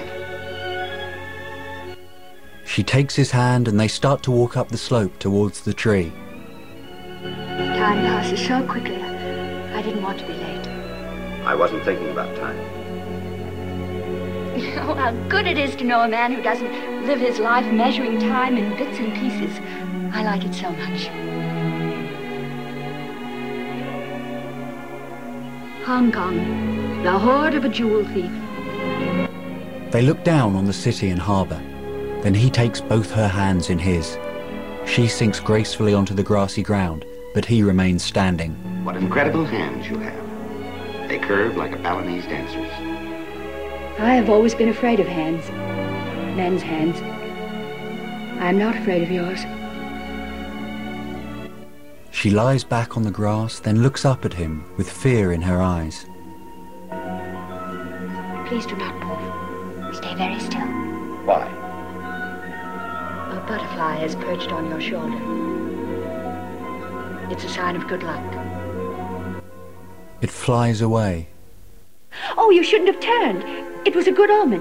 She takes his hand and they start to walk up the slope towards the tree. Time passes so quickly. I didn't want to be late. I wasn't thinking about time. Oh, how good it is to know a man who doesn't live his life measuring time in bits and pieces. I like it so much. Hong Kong, the hoard of a jewel thief. They look down on the city and harbour. Then he takes both her hands in his. She sinks gracefully onto the grassy ground, but he remains standing. What incredible hands you have. They curve like a Balinese dancer's. I have always been afraid of hands. Men's hands. I am not afraid of yours. She lies back on the grass, then looks up at him with fear in her eyes. Please do not move. Stay very still. Why? A butterfly has perched on your shoulder. It's a sign of good luck. It flies away. Oh, you shouldn't have turned. It was a good omen.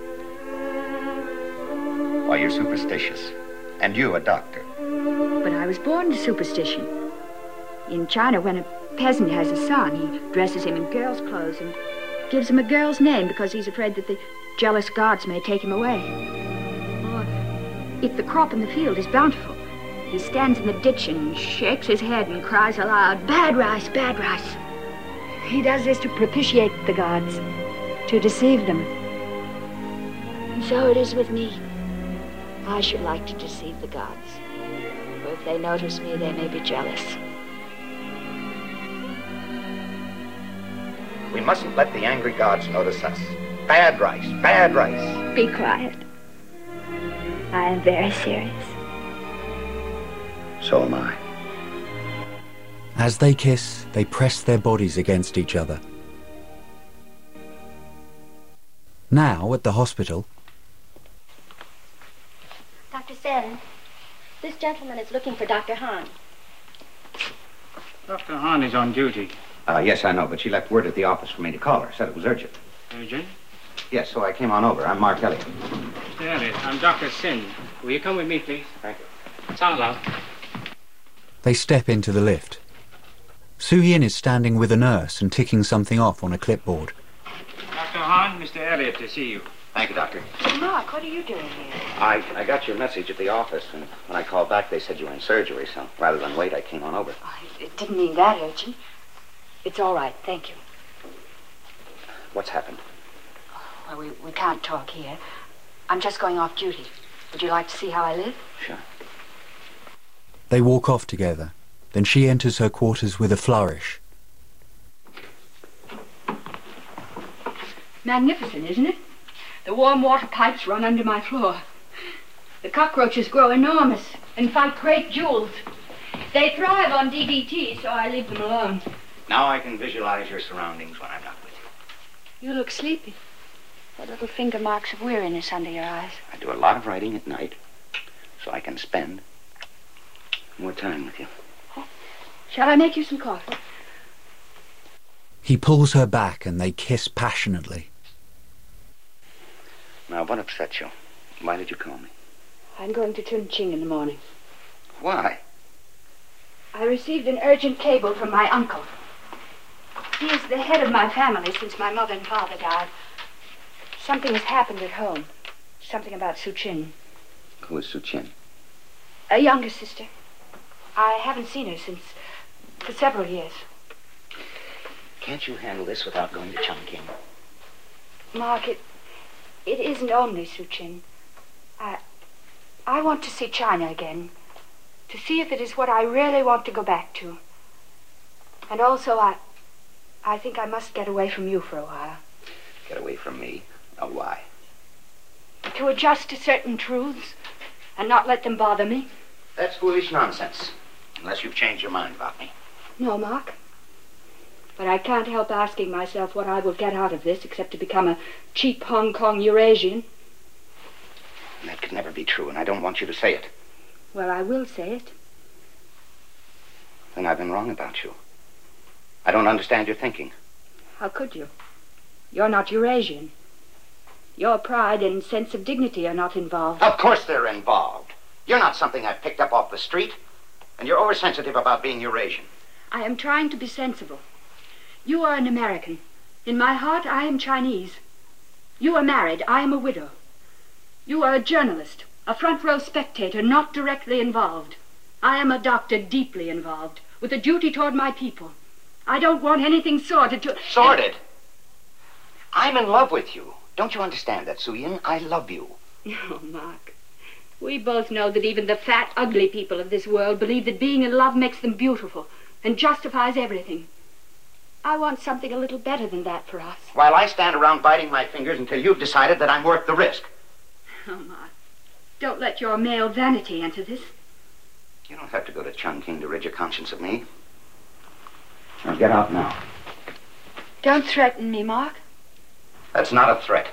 Why, you're superstitious. And you, a doctor. But I was born to superstition. In China, when a peasant has a son, he dresses him in girl's clothes and gives him a girl's name because he's afraid that the jealous gods may take him away. Or if the crop in the field is bountiful, he stands in the ditch and shakes his head and cries aloud, "Bad rice, bad rice." He does this to propitiate the gods, to deceive them. And so it is with me. I should like to deceive the gods. For if they notice me, they may be jealous. We mustn't let the angry gods notice us. Bad rice, bad rice. Be quiet. I am very serious. So am I. As they kiss, they press their bodies against each other. Now, at the hospital... Doctor Sen, this gentleman is looking for Doctor Han. Doctor Han is on duty. Uh, yes, I know, but she left word at the office for me to call her. Said it was urgent. Urgent? Yes, so I came on over. I'm Mark Elliott. Mister Elliott, I'm Doctor Sin. Will you come with me, please? Thank you. Sala. They step into the lift. Su-Yin is standing with a nurse and ticking something off on a clipboard. Doctor Han, Mister Elliott to see you. Thank you, Doctor. Mark, what are you doing here? I, I got your message at the office, and when I called back, they said you were in surgery, so rather than wait, I came on over. Oh, it didn't mean that urgent. It's all right, thank you. What's happened? Well, we, we can't talk here. I'm just going off duty. Would you like to see how I live? Sure. They walk off together. Then she enters her quarters with a flourish. Magnificent, isn't it? The warm water pipes run under my floor. The cockroaches grow enormous and fight great duels. They thrive on D D T, so I leave them alone. Now I can visualize your surroundings when I'm not with you. You look sleepy. The little finger marks of weariness under your eyes. I do a lot of writing at night, so I can spend more time with you. Shall I make you some coffee? He pulls her back and they kiss passionately. Now, what upset you? Why did you call me? I'm going to Chongqing in the morning. Why? I received an urgent cable from my uncle. He is the head of my family since my mother and father died. Something has happened at home. Something about Su Chin. Who is Su Chin? A younger sister. I haven't seen her since for several years. Can't you handle this without going to Chongqing? Mark, it, it isn't only Su Chin. I, I want to see China again. To see if it is what I really want to go back to. And also, I, I think I must get away from you for a while. Get away from me? Oh, why? To adjust to certain truths and not let them bother me. That's foolish nonsense. Unless you've changed your mind about me. No, Mark. But I can't help asking myself what I will get out of this except to become a cheap Hong Kong Eurasian. That could never be true, and I don't want you to say it. Well, I will say it. Then I've been wrong about you. I don't understand your thinking. How could you? You're not Eurasian. Your pride and sense of dignity are not involved. Of course they're involved. You're not something I picked up off the street, and you're oversensitive about being Eurasian. I am trying to be sensible. You are an American. In my heart, I am Chinese. You are married. I am a widow. You are a journalist, a front-row spectator, not directly involved. I am a doctor, deeply involved, with a duty toward my people. I don't want anything sordid to... Sordid? I'm in love with you. Don't you understand that, Su Yin? I love you. No, Mark. We both know that even the fat, ugly people of this world believe that being in love makes them beautiful and justifies everything. I want something a little better than that for us. While I stand around biting my fingers until you've decided that I'm worth the risk. Oh, Mark. Don't let your male vanity enter this. You don't have to go to Chongqing to rid your conscience of me. Now get out now. Don't threaten me, Mark. That's not a threat.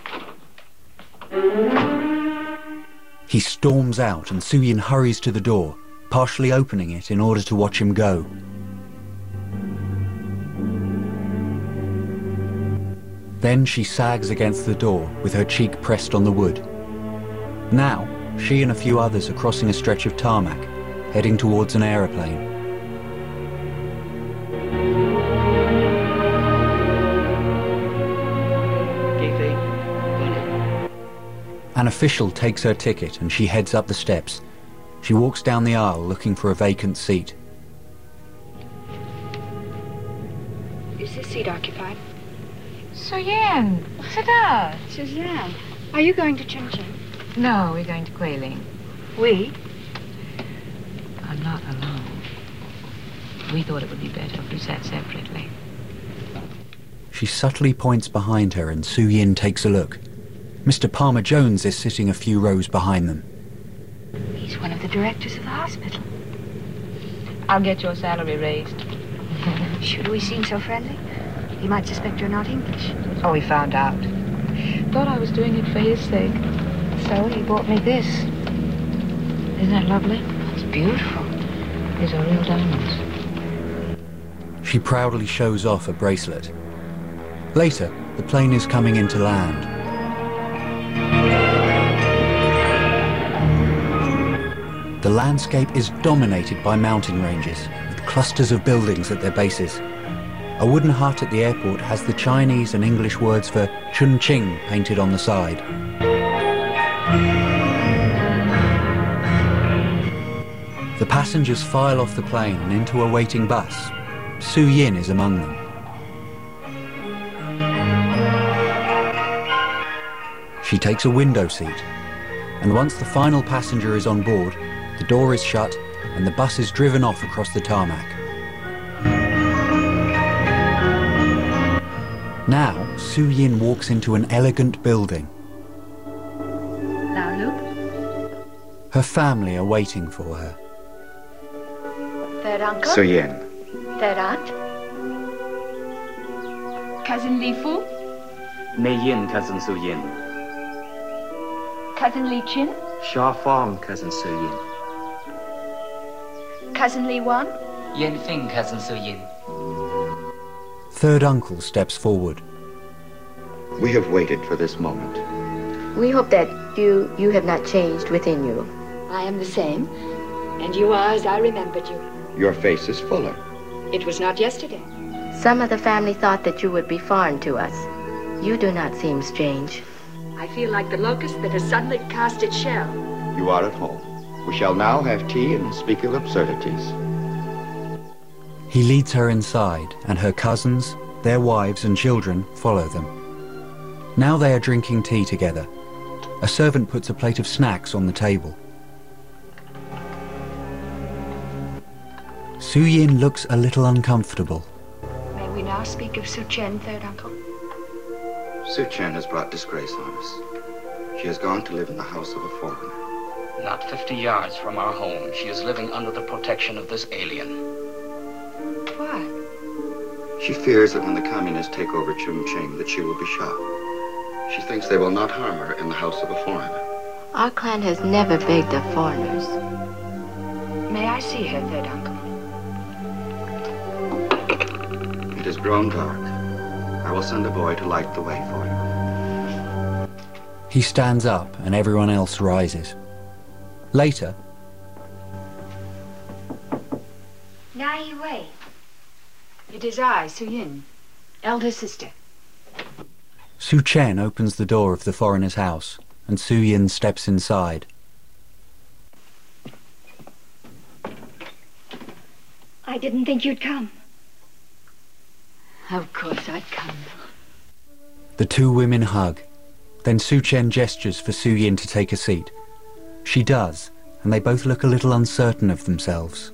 He storms out and Su Yin hurries to the door, partially opening it in order to watch him go. Then she sags against the door with her cheek pressed on the wood. Now, she and a few others are crossing a stretch of tarmac, heading towards an aeroplane. An official takes her ticket and she heads up the steps. She walks down the aisle looking for a vacant seat. Is this seat occupied? Su-Yin, sit down. Suzanne, are you going to Chongqing? No, we're going to Guilin. We? I'm not alone. We thought it would be better if we sat separately. She subtly points behind her and Su Yin takes a look. Mister Palmer Jones is sitting a few rows behind them. He's one of the directors of the hospital. I'll get your salary raised. Should we seem so friendly? He might suspect you're not English. Oh, he found out. Thought I was doing it for his sake. So he bought me this. Isn't that lovely? It's beautiful. These are real diamonds. She proudly shows off a bracelet. Later, the plane is coming into land. The landscape is dominated by mountain ranges, with clusters of buildings at their bases. A wooden hut at the airport has the Chinese and English words for Chongqing painted on the side. The passengers file off the plane and into a waiting bus. Su Yin is among them. She takes a window seat, and once the final passenger is on board, the door is shut and the bus is driven off across the tarmac. Now, Su Yin walks into an elegant building. Now, Luke. Her family are waiting for her. Third uncle? Su Yin. Third aunt? Cousin Li Fu? Mei Yin, Cousin Su Yin. Cousin Li Chin? Shaw Fong, Cousin Su Yin. Cousin Li Wan? Yin Fing, Cousin Su Yin. Third uncle steps forward. We have waited for this moment. We hope that you, you have not changed within you. I am the same, and you are as I remembered you. Your face is fuller. It was not yesterday. Some of the family thought that you would be foreign to us. You do not seem strange. I feel like the locust that has suddenly cast its shell. You are at home. We shall now have tea and speak of absurdities. He leads her inside, and her cousins, their wives and children follow them. Now they are drinking tea together. A servant puts a plate of snacks on the table. Su Yin looks a little uncomfortable. May we now speak of Su Chen, third uncle? Su Chen has brought disgrace on us. She has gone to live in the house of a foreigner. Not fifty yards from our home, she is living under the protection of this alien. Why? She fears that when the communists take over Chongqing, that she will be shot. She thinks they will not harm her in the house of a foreigner. Our clan has never begged of foreigners. May I see her, third uncle? It has grown dark. I will send a boy to light the way for you. He stands up and everyone else rises. Later, Nai Wei. It is I, Su Yin, elder sister. Su Chen opens the door of the foreigner's house, and Su Yin steps inside. I didn't think you'd come. Of course I'd come. The two women hug. Then Su Chen gestures for Su Yin to take a seat. She does, and they both look a little uncertain of themselves.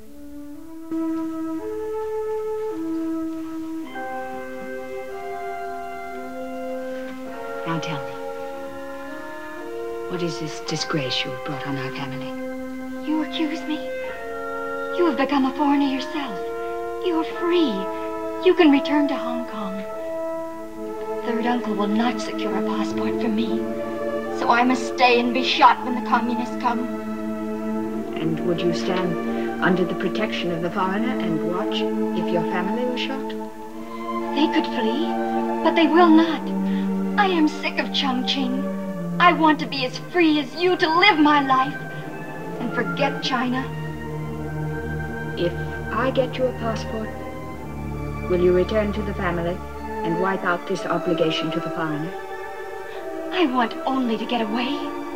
Now tell me, what is this disgrace you have brought on our family? You accuse me? You have become a foreigner yourself. You are free. You can return to Hong Kong. Third uncle will not secure a passport for me, so I must stay and be shot when the communists come. And would you stand under the protection of the foreigner and watch if your family was shot? They could flee, but they will not. I am sick of Chongqing. I want to be as free as you, to live my life and forget China. If I get you a passport, will you return to the family and wipe out this obligation to the foreigner? I want only to get away.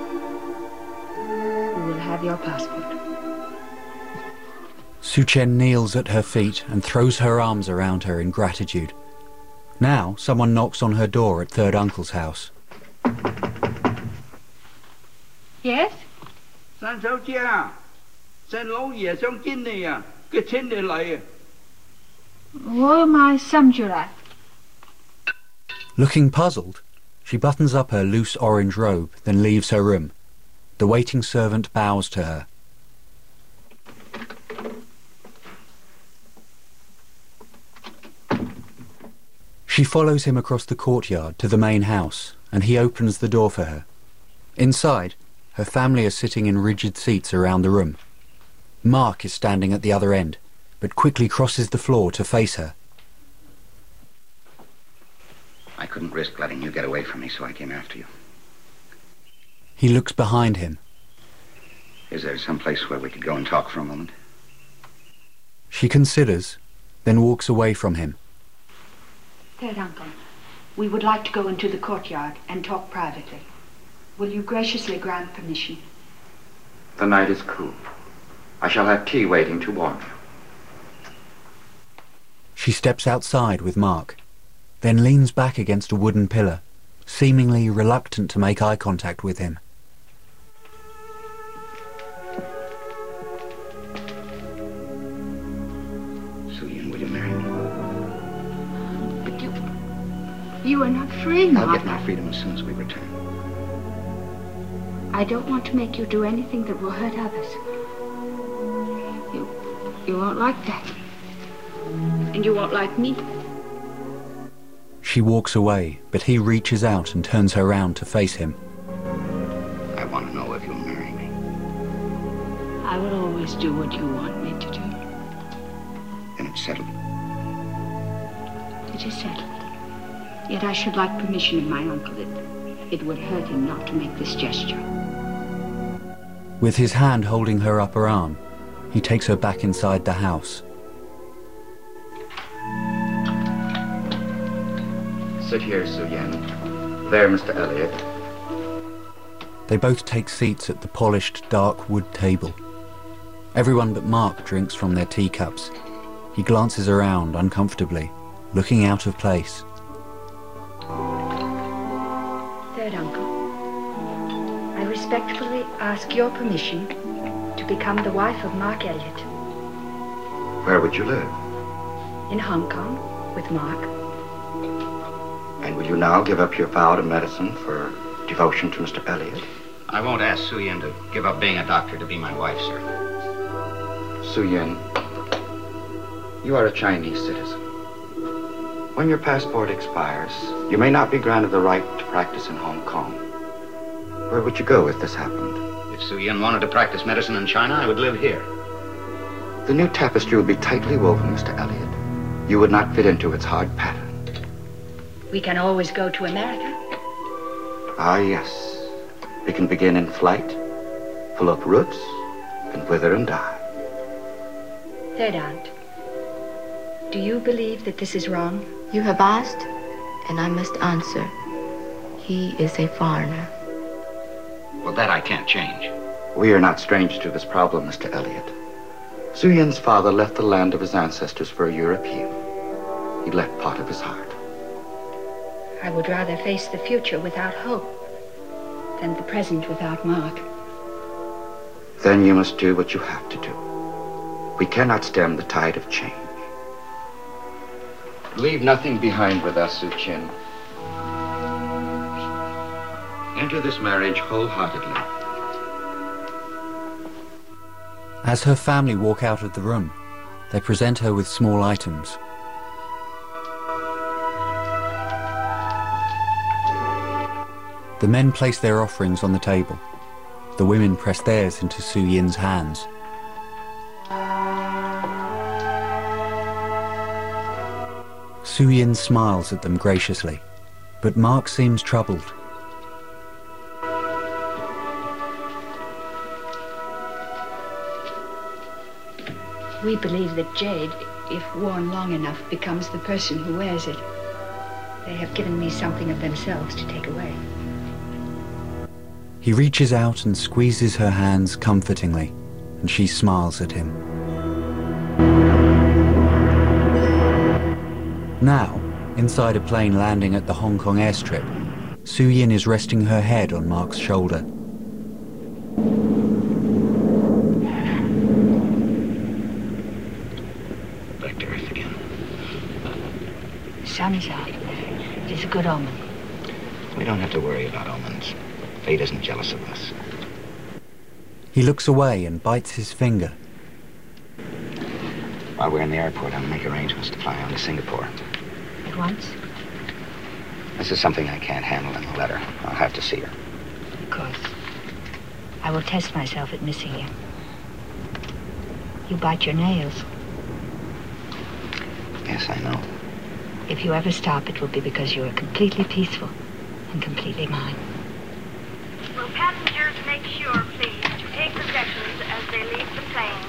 You will have your passport. Su Chen kneels at her feet and throws her arms around her in gratitude. Now, someone knocks on her door at third uncle's house. Yes? 三小姐啊，陈老爺想見你啊，佢請你嚟啊。 我買心住嚟。 Looking puzzled, she buttons up her loose orange robe, then leaves her room. The waiting servant bows to her. She follows him across the courtyard to the main house, and he opens the door for her. Inside, her family are sitting in rigid seats around the room. Mark is standing at the other end, but quickly crosses the floor to face her. I couldn't risk letting you get away from me, so I came after you. He looks behind him. Is there some place where we could go and talk for a moment? She considers, then walks away from him. Third uncle, we would like to go into the courtyard and talk privately. Will you graciously grant permission? The night is cool. I shall have tea waiting to warm you. She steps outside with Mark, then leans back against a wooden pillar, seemingly reluctant to make eye contact with him. Su Yin, will you marry me? But you... You are not free, Mark. I'll get my freedom as soon as we return. I don't want to make you do anything that will hurt others. You... You won't like that. And you won't like me. She walks away, but he reaches out and turns her round to face him. I want to know if you'll marry me. I will always do what you want me to do. Then it's settled. It is settled. Yet I should like permission of my uncle. It, it would hurt him not to make this gesture. With his hand holding her upper arm, he takes her back inside the house. Sit here, Su-Yin. There, Mister Elliot. They both take seats at the polished, dark wood table. Everyone but Mark drinks from their teacups. He glances around uncomfortably, looking out of place. Third uncle, I respectfully ask your permission to become the wife of Mark Elliot. Where would you live? In Hong Kong, with Mark. And will you now give up your vow to medicine for devotion to Mister Elliot? I won't ask Su-Yin to give up being a doctor to be my wife, sir. Su-Yin, you are a Chinese citizen. When your passport expires, you may not be granted the right to practice in Hong Kong. Where would you go if this happened? If Su-Yin wanted to practice medicine in China, I would live here. The new tapestry would be tightly woven, Mister Elliot. You would not fit into its hard pattern. We can always go to America. Ah, yes. We can begin in flight, pull up roots, and wither and die. Third aunt, do you believe that this is wrong? You have asked, and I must answer. He is a foreigner. Well, that I can't change. We are not strange to this problem, Mister Elliot. Su-Yin's father left the land of his ancestors for a European. He left part of his heart. I would rather face the future without hope than the present without Mark. Then you must do what you have to do. We cannot stem the tide of change. Leave nothing behind with us, Su-Chin. Enter this marriage wholeheartedly. As her family walk out of the room, they present her with small items. The men place their offerings on the table. The women press theirs into Su-Yin's hands. Su-Yin smiles at them graciously, but Mark seems troubled. We believe that jade, if worn long enough, becomes the person who wears it. They have given me something of themselves to take away. He reaches out and squeezes her hands comfortingly, and she smiles at him. Now, inside a plane landing at the Hong Kong airstrip, Su-Yin is resting her head on Mark's shoulder. Back to Earth again. The sun is out. It is a good omen. We don't have to worry about omens. Fate isn't jealous of us. He looks away and bites his finger. While we're in the airport, I'll make arrangements to fly on to Singapore. At once? This is something I can't handle in the letter. I'll have to see her. Of course. I will test myself at missing you. You bite your nails. Yes, I know. If you ever stop, it will be because you are completely peaceful and completely mine. Will passengers make sure, please, to take possessions as they leave the plane?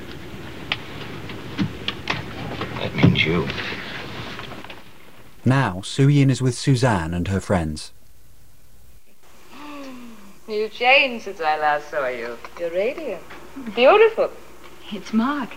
That means you. Now, Su-Yin is with Suzanne and her friends. You've changed since I last saw you. You're radiant. Beautiful. It's Mark.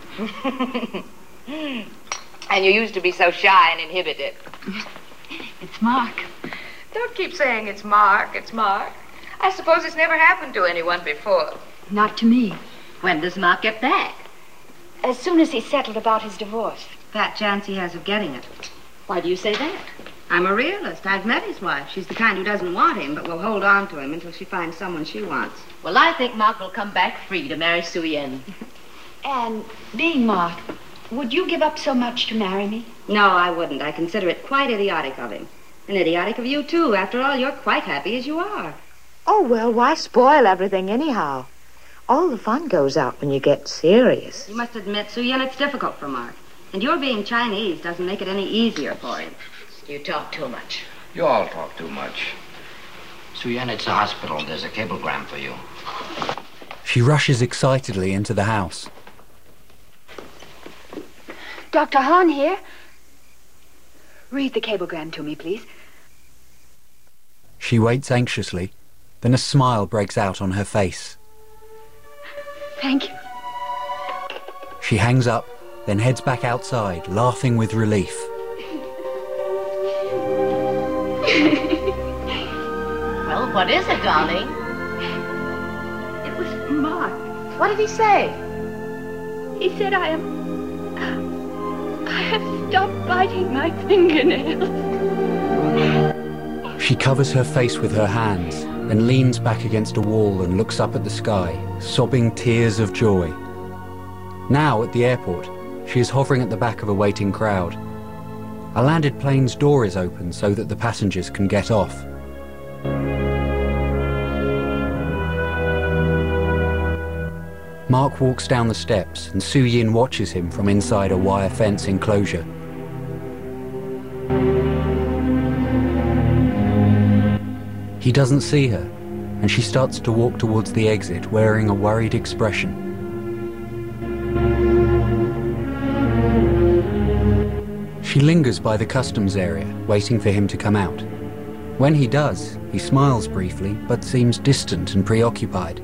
And you used to be so shy and inhibited. It's Mark. Don't keep saying it's Mark, it's Mark. I suppose it's never happened to anyone before. Not to me. When does Mark get back? As soon as he's settled about his divorce. Fat chance he has of getting it. Why do you say that? I'm a realist. I've met his wife. She's the kind who doesn't want him, but will hold on to him until she finds someone she wants. Well, I think Mark will come back free to marry Su-Yin. And being Mark, would you give up so much to marry me? No, I wouldn't. I consider it quite idiotic of him. And idiotic of you, too. After all, you're quite happy as you are. Oh, well, why spoil everything anyhow? All the fun goes out when you get serious. You must admit, Su-Yin, it's difficult for Mark. And your being Chinese doesn't make it any easier for him. You talk too much. You all talk too much. Suyen, it's a hospital. There's a cablegram for you. She rushes excitedly into the house. Doctor Han here. Read the cablegram to me, please. She waits anxiously, then a smile breaks out on her face. Thank you. She hangs up, then heads back outside, laughing with relief. Well, what is it, darling? It was Mark. What did he say? He said I am... I have stopped biting my fingernails. She covers her face with her hands, then leans back against a wall and looks up at the sky, sobbing tears of joy. Now, at the airport, she is hovering at the back of a waiting crowd. A landed plane's door is open so that the passengers can get off. Mark walks down the steps and Su-Yin watches him from inside a wire fence enclosure. He doesn't see her, and she starts to walk towards the exit wearing a worried expression. She lingers by the customs area, waiting for him to come out. When he does, he smiles briefly, but seems distant and preoccupied.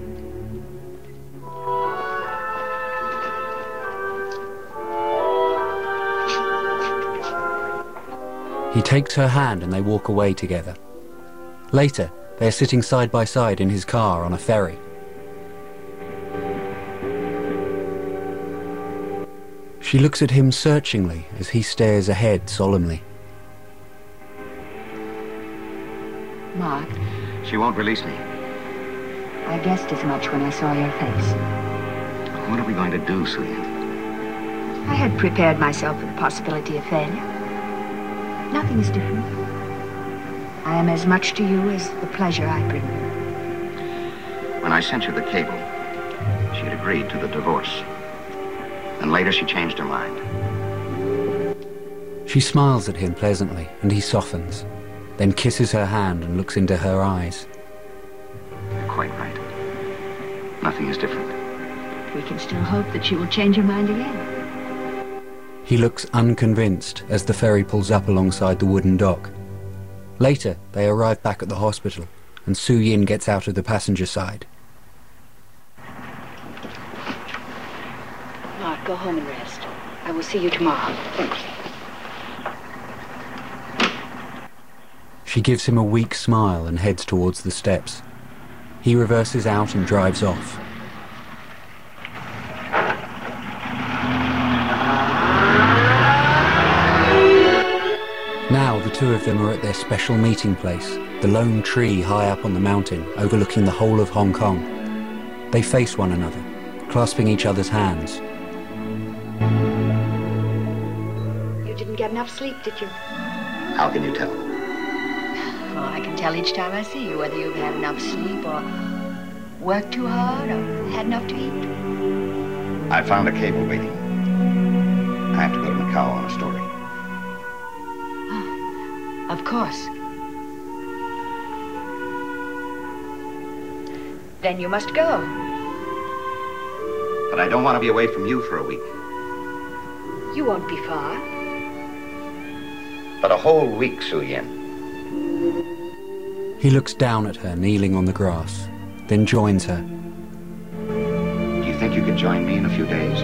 He takes her hand and they walk away together. Later, they are sitting side by side in his car on a ferry. She looks at him searchingly as he stares ahead solemnly. Mark, She won't release me. I guessed as much when I saw your face. What are we going to do, Su-Yin? I had prepared myself for the possibility of failure. Nothing is different. I am as much to you as the pleasure I bring you. When I sent you the cable, she had agreed to the divorce. And later she changed her mind. She smiles at him pleasantly, and he softens, then kisses her hand and looks into her eyes. You're quite right. Nothing is different. We can still hope that she will change her mind again. He looks unconvinced as the ferry pulls up alongside the wooden dock. Later, they arrive back at the hospital, and Su-Yin gets out of the passenger side. Mark, go home and rest. I will see you tomorrow. Thanks. She gives him a weak smile and heads towards the steps. He reverses out and drives off. Now the two of them are at their special meeting place, the lone tree high up on the mountain overlooking the whole of Hong Kong. They face one another, clasping each other's hands. You didn't get enough sleep, did you? How can you tell? Oh, I can tell each time I see you whether you've had enough sleep or worked too hard or had enough to eat. I found a cable waiting. I have to go to Macau on a story. Of course. Then you must go. But I don't want to be away from you for a week. You won't be far. But a whole week, Su-Yin. He looks down at her, kneeling on the grass, then joins her. Do you think you could join me in a few days?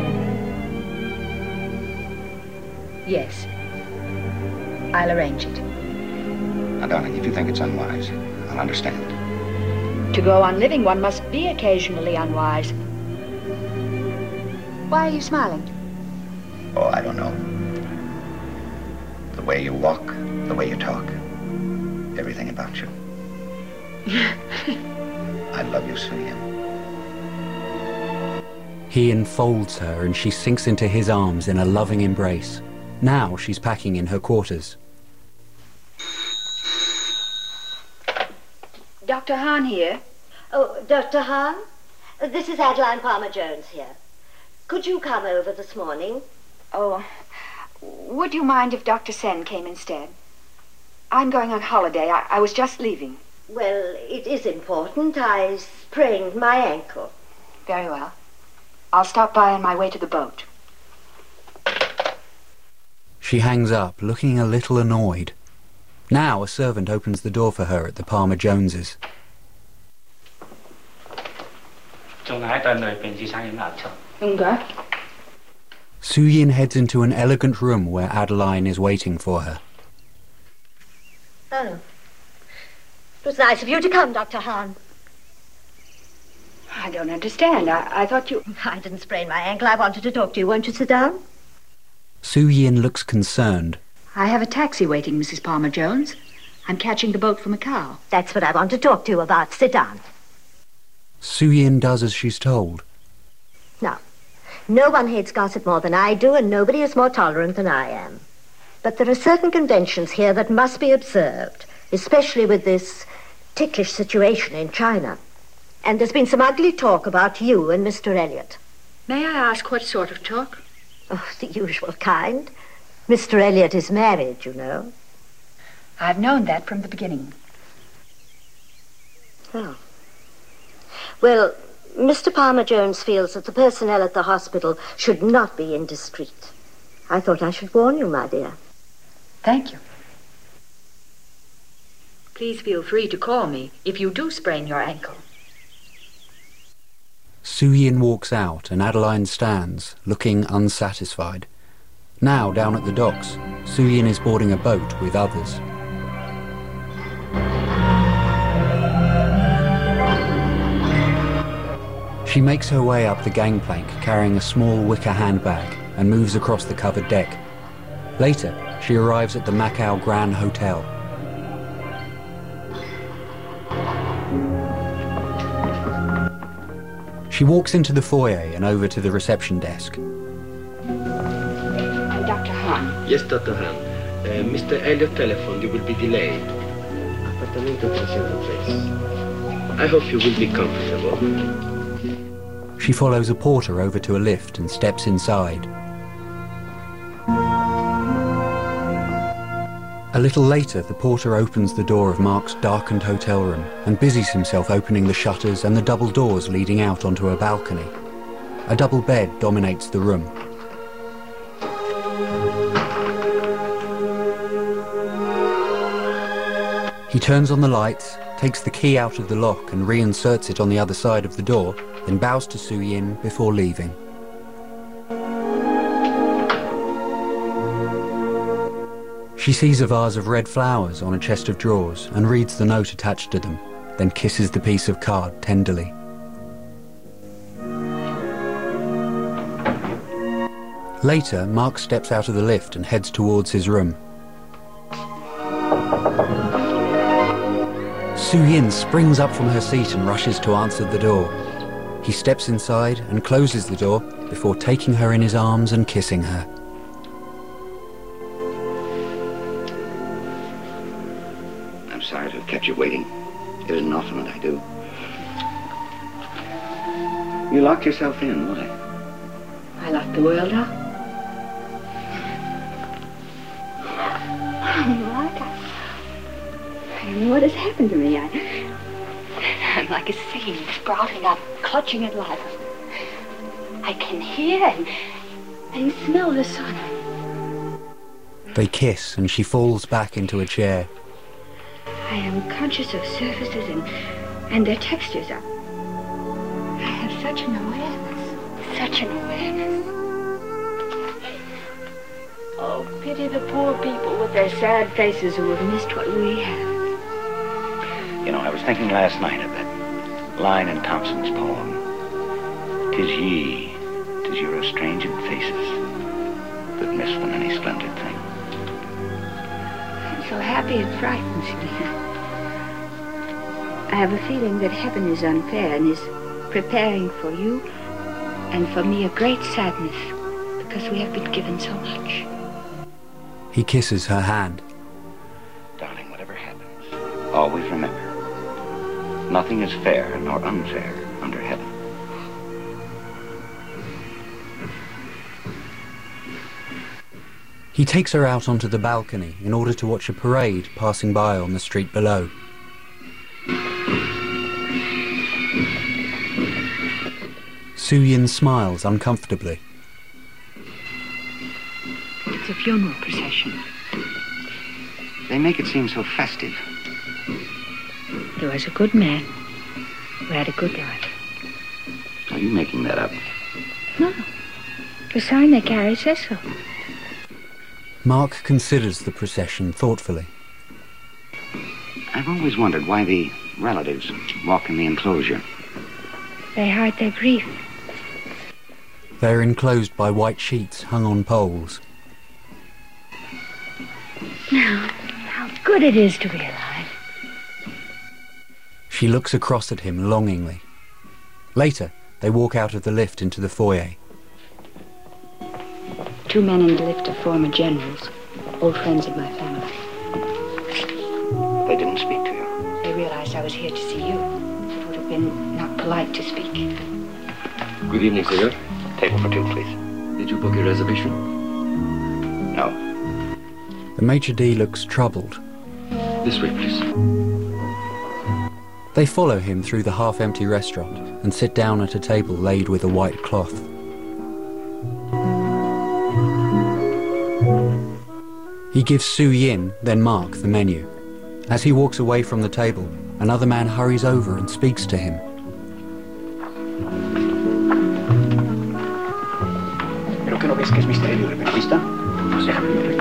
Yes. I'll arrange it. Now, darling, if you think it's unwise, I'll understand. To go on living, one must be occasionally unwise. Why are you smiling? Oh, I don't know. The way you walk, the way you talk, everything about you. I love you, Su-Yin. He enfolds her and she sinks into his arms in a loving embrace. Now she's packing in her quarters. Doctor Han here. Oh, Doctor Han? This is Adeline Palmer-Jones here. Could you come over this morning? Oh, would you mind if Doctor Sen came instead? I'm going on holiday. I, I was just leaving. Well, it is important. I sprained my ankle. Very well. I'll stop by on my way to the boat. She hangs up, looking a little annoyed. Now a servant opens the door for her at the Palmer Joneses. Su Yin heads into an elegant room where Adeline is waiting for her. Oh. It was nice of you to come, Doctor Hahn. I don't understand. I, I thought you... I didn't sprain my ankle. I wanted to talk to you. Won't you sit down? Su Yin looks concerned. I have a taxi waiting, Missus Palmer-Jones. I'm catching the boat for Macau. That's what I want to talk to you about. Sit down. Su Yin does as she's told. Now, no one hates gossip more than I do, and nobody is more tolerant than I am. But there are certain conventions here that must be observed, especially with this ticklish situation in China. And there's been some ugly talk about you and Mister Elliot. May I ask what sort of talk? Oh, the usual kind. Mister Elliot is married, you know. I've known that from the beginning. Oh. Well, Mister Palmer-Jones feels that the personnel at the hospital should not be indiscreet. I thought I should warn you, my dear. Thank you. Please feel free to call me if you do sprain your ankle. Su Yin walks out and Adeline stands, looking unsatisfied. Now, down at the docks, Su Yin is boarding a boat with others. She makes her way up the gangplank, carrying a small wicker handbag, and moves across the covered deck. Later, she arrives at the Macau Grand Hotel. She walks into the foyer and over to the reception desk. Doctor Hahn. Yes, Doctor Hahn. Uh, Mister Elliot telephoned. You will be delayed. Apartamento three oh six. I hope you will be comfortable. She follows a porter over to a lift and steps inside. A little later, the porter opens the door of Mark's darkened hotel room and busies himself opening the shutters and the double doors leading out onto a balcony. A double bed dominates the room. He turns on the lights, takes the key out of the lock and reinserts it on the other side of the door, then bows to Su Yin before leaving. She sees a vase of red flowers on a chest of drawers and reads the note attached to them, then kisses the piece of card tenderly. Later, Mark steps out of the lift and heads towards his room. Su Yin springs up from her seat and rushes to answer the door. He steps inside and closes the door before taking her in his arms and kissing her. I'm sorry to have kept you waiting. It isn't often that I do. You locked yourself in, why? I locked the world up. Mark, I, I don't know what has happened to me. I, I'm like a seed sprouting up, clutching at life. I can hear and, and smell the sun. They kiss and she falls back into a chair. I am conscious of surfaces and, and their textures. I, I have such an awareness, such an awareness. Oh, pity the poor people with their sad faces who have missed what we have. You know, I was thinking last night of that line in Thompson's poem. "'Tis ye, 'tis your estranged faces that miss the many splendid thing." I'm so happy it frightens me. I have a feeling that heaven is unfair and is preparing for you and for me a great sadness because we have been given so much. He kisses her hand. Darling, whatever happens, always remember, nothing is fair nor unfair under heaven. He takes her out onto the balcony in order to watch a parade passing by on the street below. Su Yin smiles uncomfortably. It's a funeral procession. They make it seem so festive. He was a good man who had a good life. Are you making that up? No. The sign they carry says so. Mark considers the procession thoughtfully. I've always wondered why the relatives walk in the enclosure. They hide their grief. They're enclosed by white sheets hung on poles. Now, how good it is to be alive. She looks across at him longingly. Later, they walk out of the lift into the foyer. Two men in the lift are former generals, old friends of my family. They didn't speak to you? They realized I was here to see you. It would have been not polite to speak. Good evening, senor. Table for two, please. Did you book your reservation? No. The maitre d' looks troubled. This way, please. They follow him through the half-empty restaurant and sit down at a table laid with a white cloth. He gives Su Yin, then Mark, the menu. As he walks away from the table, another man hurries over and speaks to him. ¿Pero qué no ves que es mister Elliot, el periodista? Pues déjame.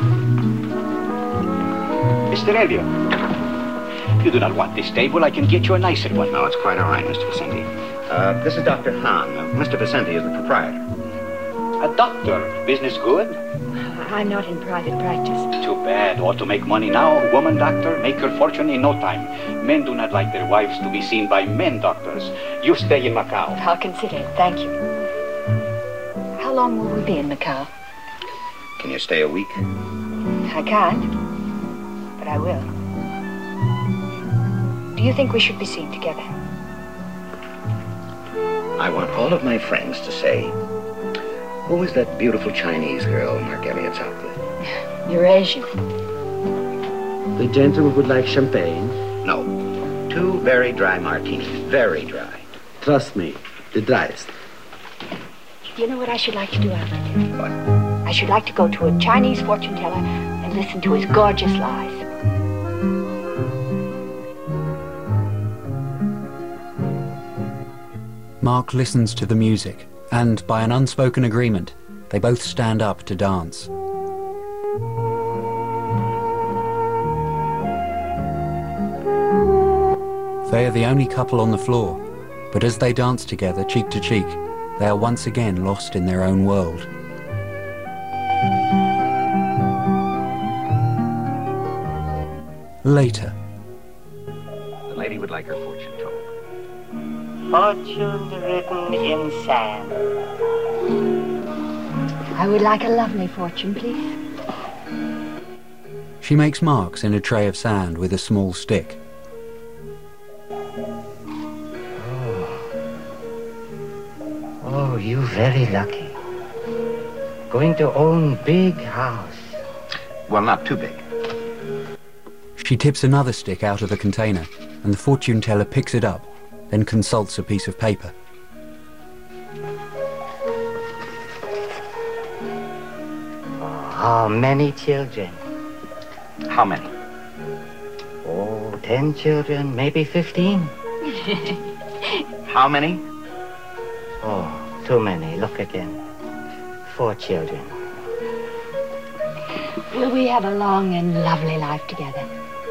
mister Elliot, you do not want this table. I can get you a nicer one. No, it's quite all right, Mister Vicente. Uh, this is Doctor Han. Uh, Mister Vicente is the proprietor. A doctor. Business good? I'm not in private practice. Too bad. Ought to make money now. Woman doctor, make her fortune in no time. Men do not like their wives to be seen by men doctors. You stay in Macau. I'll consider it. Thank you. How long will we be in Macau? Can you stay a week? I can't, but I will. Do you think we should be seen together? I want all of my friends to say, who is that beautiful Chinese girl Mark Elliott's out with? Eurasian. The gentleman would like champagne? No. Two very dry martinis. Very dry. Trust me, the driest. Do you know what I should like to do, Albert? What? I should like to go to a Chinese fortune teller and listen to his gorgeous lies. Mark listens to the music, and by an unspoken agreement, they both stand up to dance. They are the only couple on the floor, but as they dance together, cheek to cheek, they are once again lost in their own world. Later. The lady would like her fortune told. Fortune written in sand. I would like a lovely fortune, please. She makes marks in a tray of sand with a small stick. Oh, you very lucky. Going to own big house. Well, not too big. She tips another stick out of the container, and the fortune teller picks it up, then consults a piece of paper. Oh, how many children? How many? Oh, ten children, maybe fifteen. How many? Oh, too many. Look again. Four children. Will we have a long and lovely life together?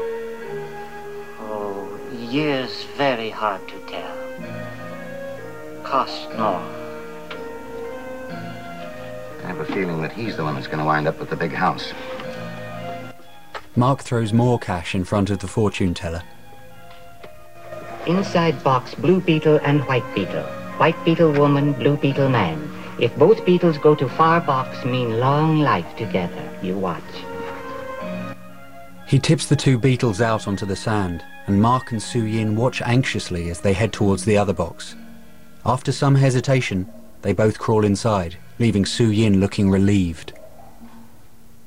Oh, years very hard to tell. Cost no. I have a feeling that he's the one that's going to wind up with the big house. Mark throws more cash in front of the fortune teller. Inside box, blue beetle and white beetle. White beetle woman, blue beetle man. If both beetles go to far box, mean long life together. You watch. He tips the two beetles out onto the sand, and Mark and Su Yin watch anxiously as they head towards the other box. After some hesitation, they both crawl inside, leaving Su Yin looking relieved.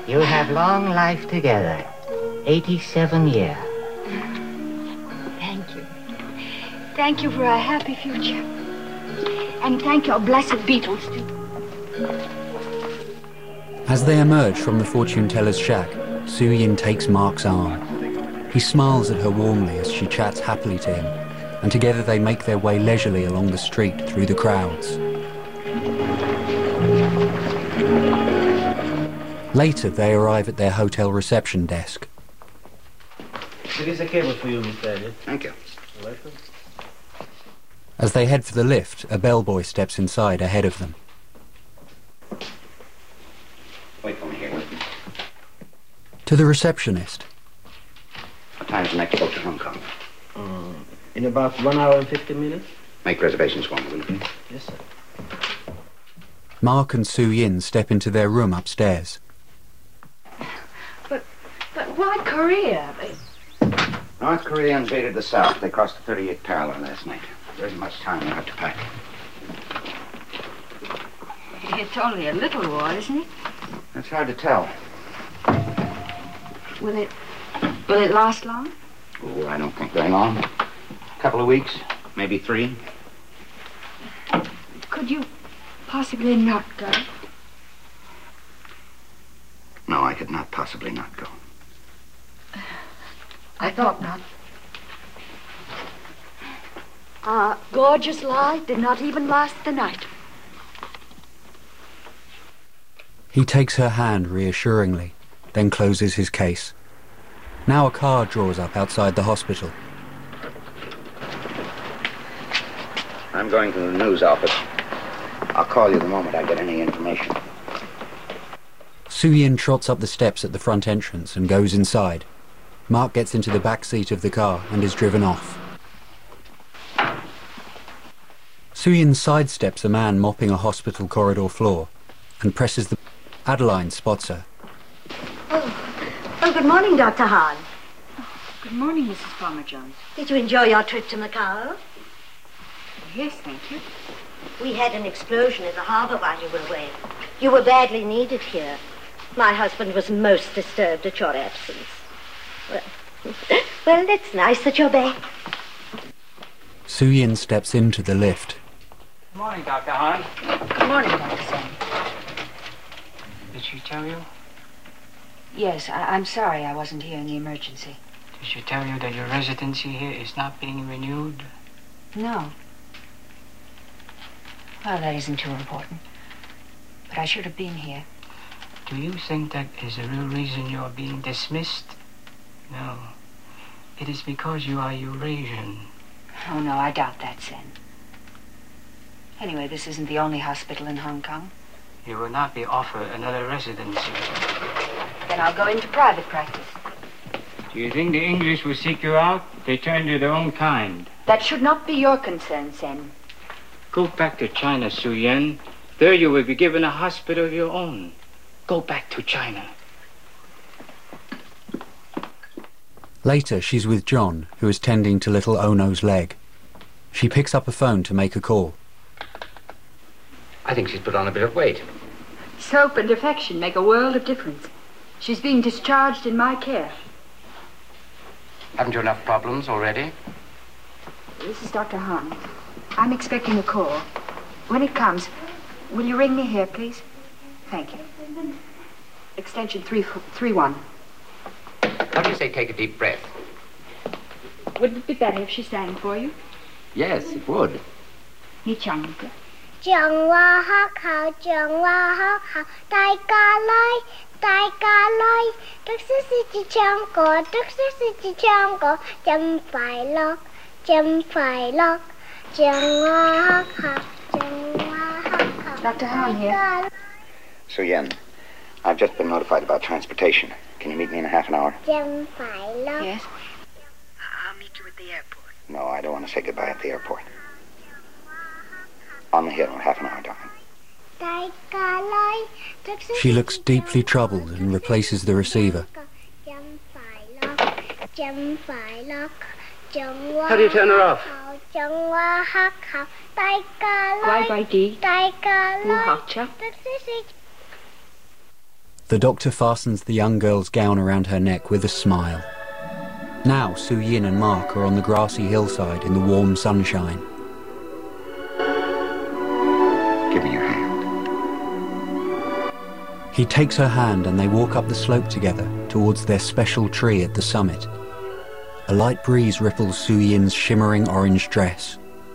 You have long life together. eighty-seven years. Thank you. Thank you for a happy future. And thank your blessed Beatles, too. As they emerge from the fortune teller's shack, Su Yin takes Mark's arm. He smiles at her warmly as she chats happily to him, and together they make their way leisurely along the street through the crowds. Later, they arrive at their hotel reception desk. There is a cable for you, Mister Elliot. Thank you. You're welcome. As they head for the lift, a bellboy steps inside ahead of them. Wait for me here. To the receptionist. What time's the next boat to Hong Kong? Uh, in about one hour and fifty minutes. Make reservations for me, will you? Yes, sir. Mark and Su Yin step into their room upstairs. But, but why Korea? North Korea invaded the South. They crossed the thirty-eighth parallel last night. There isn't much time. We'll have to pack. It's only a little war, isn't it? That's hard to tell. Will it, will it last long? Oh, I don't think very long. A couple of weeks, maybe three. Could you possibly not go? No, I could not possibly not go. I thought not. Our gorgeous light did not even last the night. He takes her hand reassuringly, then closes his case. Now a car draws up outside the hospital. I'm going to the news office. I'll call you the moment I get any information. Su Yin trots up the steps at the front entrance and goes inside. Mark gets into the back seat of the car and is driven off. Su Yin sidesteps a man mopping a hospital corridor floor and presses the... Adeline spots her. Oh, oh good morning, Doctor Hahn. Good morning, Missus Farmer-Jones. Did you enjoy your trip to Macau? Yes, thank you. We had an explosion in the harbor while you were away. You were badly needed here. My husband was most disturbed at your absence. Well, well, it's nice that you're back. Su Yin steps into the lift. Good morning, Doctor Hahn. Good morning, Doctor Sam. Did she tell you? Yes, I I'm sorry I wasn't here in the emergency. Did she tell you that your residency here is not being renewed? No. Well, that isn't too important. But I should have been here. Do you think that is the real reason you're being dismissed? No. It is because you are Eurasian. Oh, no, I doubt that, Sen. Anyway, this isn't the only hospital in Hong Kong. You will not be offered another residency. Then I'll go into private practice. Do you think the English will seek you out? They turn to their own kind. That should not be your concern, Sen. Go back to China, Su Yin. There you will be given a hospital of your own. Go back to China. Later, she's with John, who is tending to little Ono's leg. She picks up a phone to make a call. I think she's put on a bit of weight. Soap and affection make a world of difference. She's being discharged in my care. Haven't you enough problems already? This is Doctor Hahn. I'm expecting a call. When it comes, will you ring me here, please? Thank you. Extension three three one. How do you say take a deep breath? Wouldn't it be better if she sang for you? Yes, it would. 你唱一个。 將話學校，將話學校，大家來，大家來，讀書是自唱歌，讀書是自唱歌，真快樂，真快樂，將話學校，將話學校。 Doctor Hahn here. Su Yin, I've just been notified about transportation. Can you meet me in a half an hour? 真快樂。 Yes? I'll meet you at the airport. No, I don't want to say goodbye at the airport. On the hill in half an hour, darling. She looks deeply troubled and replaces the receiver. How do you turn her off? Quay by D. Wu học chắc. The doctor fastens the young girl's gown around her neck with a smile. Now Su Yin and Mark are on the grassy hillside in the warm sunshine. Give me your hand. He takes her hand and they walk up the slope together towards their special tree at the summit. A light breeze ripples Su Yin's shimmering orange dress.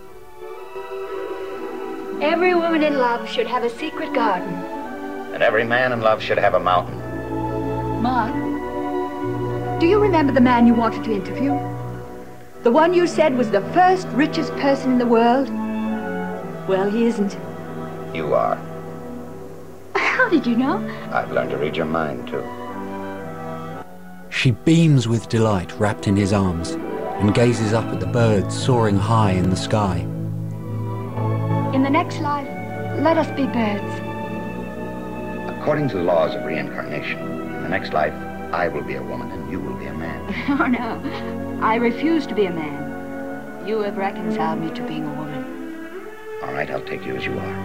Every woman in love should have a secret garden. And every man in love should have a mountain. Mark, do you remember the man you wanted to interview? The one you said was the first richest person in the world? Well, he isn't. You are. How did you know? I've learned to read your mind, too. She beams with delight wrapped in his arms and gazes up at the birds soaring high in the sky. In the next life, let us be birds. According to the laws of reincarnation, in the next life, I will be a woman and you will be a man. Oh, no. I refuse to be a man. You have reconciled me to being a woman. All right, I'll take you as you are.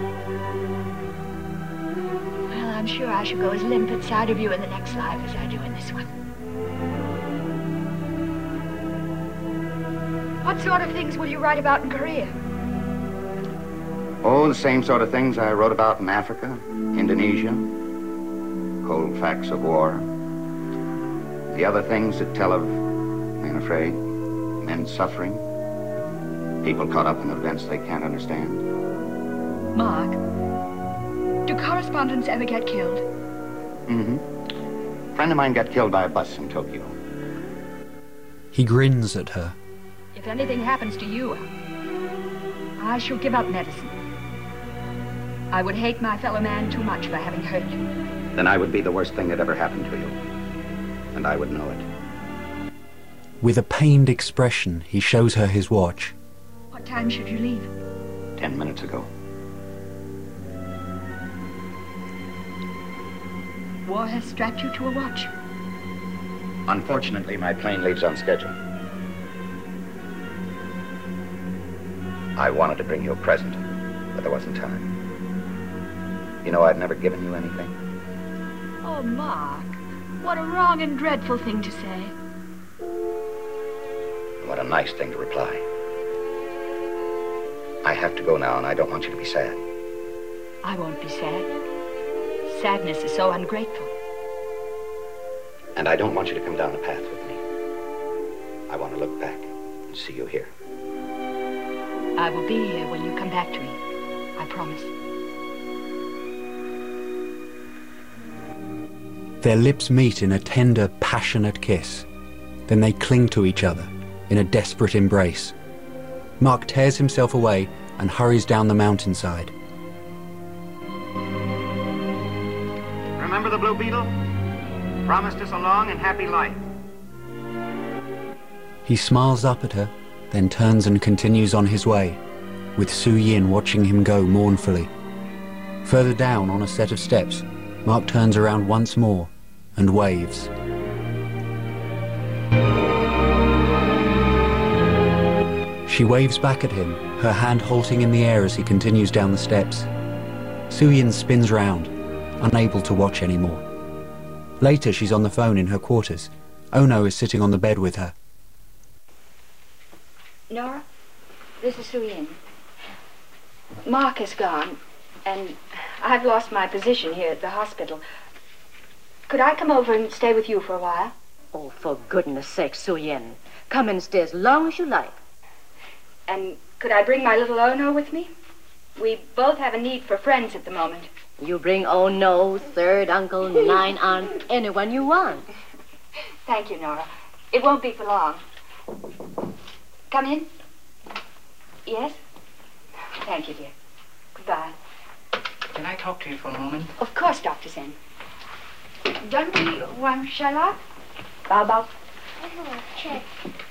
Well, I'm sure I shall go as limp inside of you in the next life as I do in this one. What sort of things will you write about in Korea? Oh, the same sort of things I wrote about in Africa, Indonesia, cold facts of war. The other things that tell of men afraid, men suffering, people caught up in events they can't understand. Mark, do correspondents ever get killed? Mm-hmm. A friend of mine got killed by a bus in Tokyo. He grins at her. If anything happens to you, I shall give up medicine. I would hate my fellow man too much for having hurt you. Then I would be the worst thing that ever happened to you. And I would know it. With a pained expression, he shows her his watch. What time should you leave? Ten minutes ago. War has strapped you to a watch. Unfortunately, my plane leaves on schedule. I wanted to bring you a present, but there wasn't time. You know, I'd never given you anything. Oh, Mark, what a wrong and dreadful thing to say. What a nice thing to reply. I have to go now, and I don't want you to be sad. I won't be sad. Sadness is so ungrateful. And I don't want you to come down the path with me. I want to look back and see you here. I will be here when you come back to me. I promise. Their lips meet in a tender, passionate kiss. Then they cling to each other in a desperate embrace. Mark tears himself away and hurries down the mountainside. Remember the Blue Beetle? Promised us a long and happy life. He smiles up at her, then turns and continues on his way, with Su Yin watching him go mournfully. Further down on a set of steps, Mark turns around once more and waves. She waves back at him, her hand halting in the air as he continues down the steps. Su Yin spins round, unable to watch anymore. Later, she's on the phone in her quarters. Ono is sitting on the bed with her. Nora, this is Su Yin. Mark is gone, and I've lost my position here at the hospital. Could I come over and stay with you for a while? Oh, for goodness sake, Su Yin. Come and stay as long as you like. And could I bring my little Ono with me? We both have a need for friends at the moment. You bring Ono, third uncle, nine aunt, anyone you want. Thank you, Nora. It won't be for long. Come in. Yes? Thank you, dear. Goodbye. Can I talk to you for a moment? Of course, Doctor Zen. Don't we want Charlotte? Bow, bow. Check.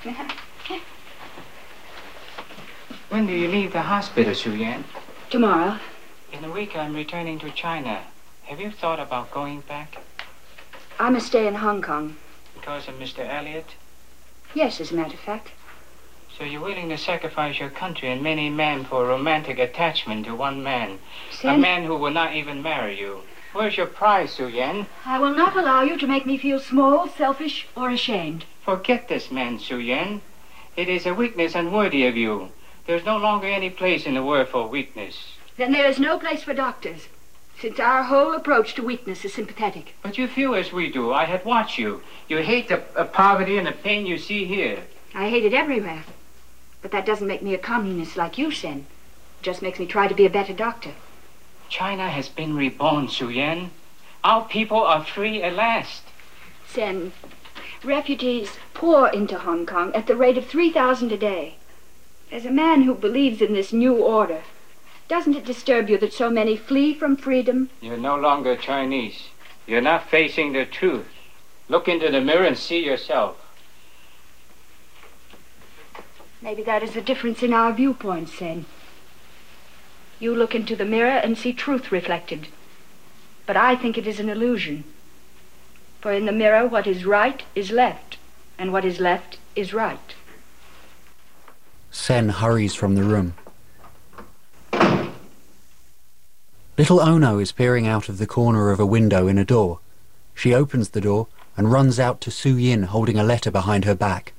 When do you leave the hospital, Su Yin? Tomorrow. In a week, I'm returning to China. Have you thought about going back? I must stay in Hong Kong. Because of Mister Elliot? Yes, as a matter of fact. So you're willing to sacrifice your country and many men for a romantic attachment to one man? Sen? A man who will not even marry you? Where's your pride, Su Yan? I will not allow you to make me feel small, selfish, or ashamed. Forget this man, Su Yan. It is a weakness unworthy of you. There's no longer any place in the world for weakness. Then there is no place for doctors, since our whole approach to weakness is sympathetic. But you feel as we do. I had watched you. You hate the uh, poverty and the pain you see here. I hate it everywhere. But that doesn't make me a communist like you, Sen. It just makes me try to be a better doctor. China has been reborn, Su Yan. Our people are free at last. Sen, refugees pour into Hong Kong at the rate of three thousand a day. As a man who believes in this new order, doesn't it disturb you that so many flee from freedom? You're no longer Chinese. You're not facing the truth. Look into the mirror and see yourself. Maybe that is the difference in our viewpoints, Sen. You look into the mirror and see truth reflected. But I think it is an illusion. For in the mirror, what is right is left, and what is left is right. Sen hurries from the room. Little Ono is peering out of the corner of a window in a door. She opens the door and runs out to Su Yin holding a letter behind her back.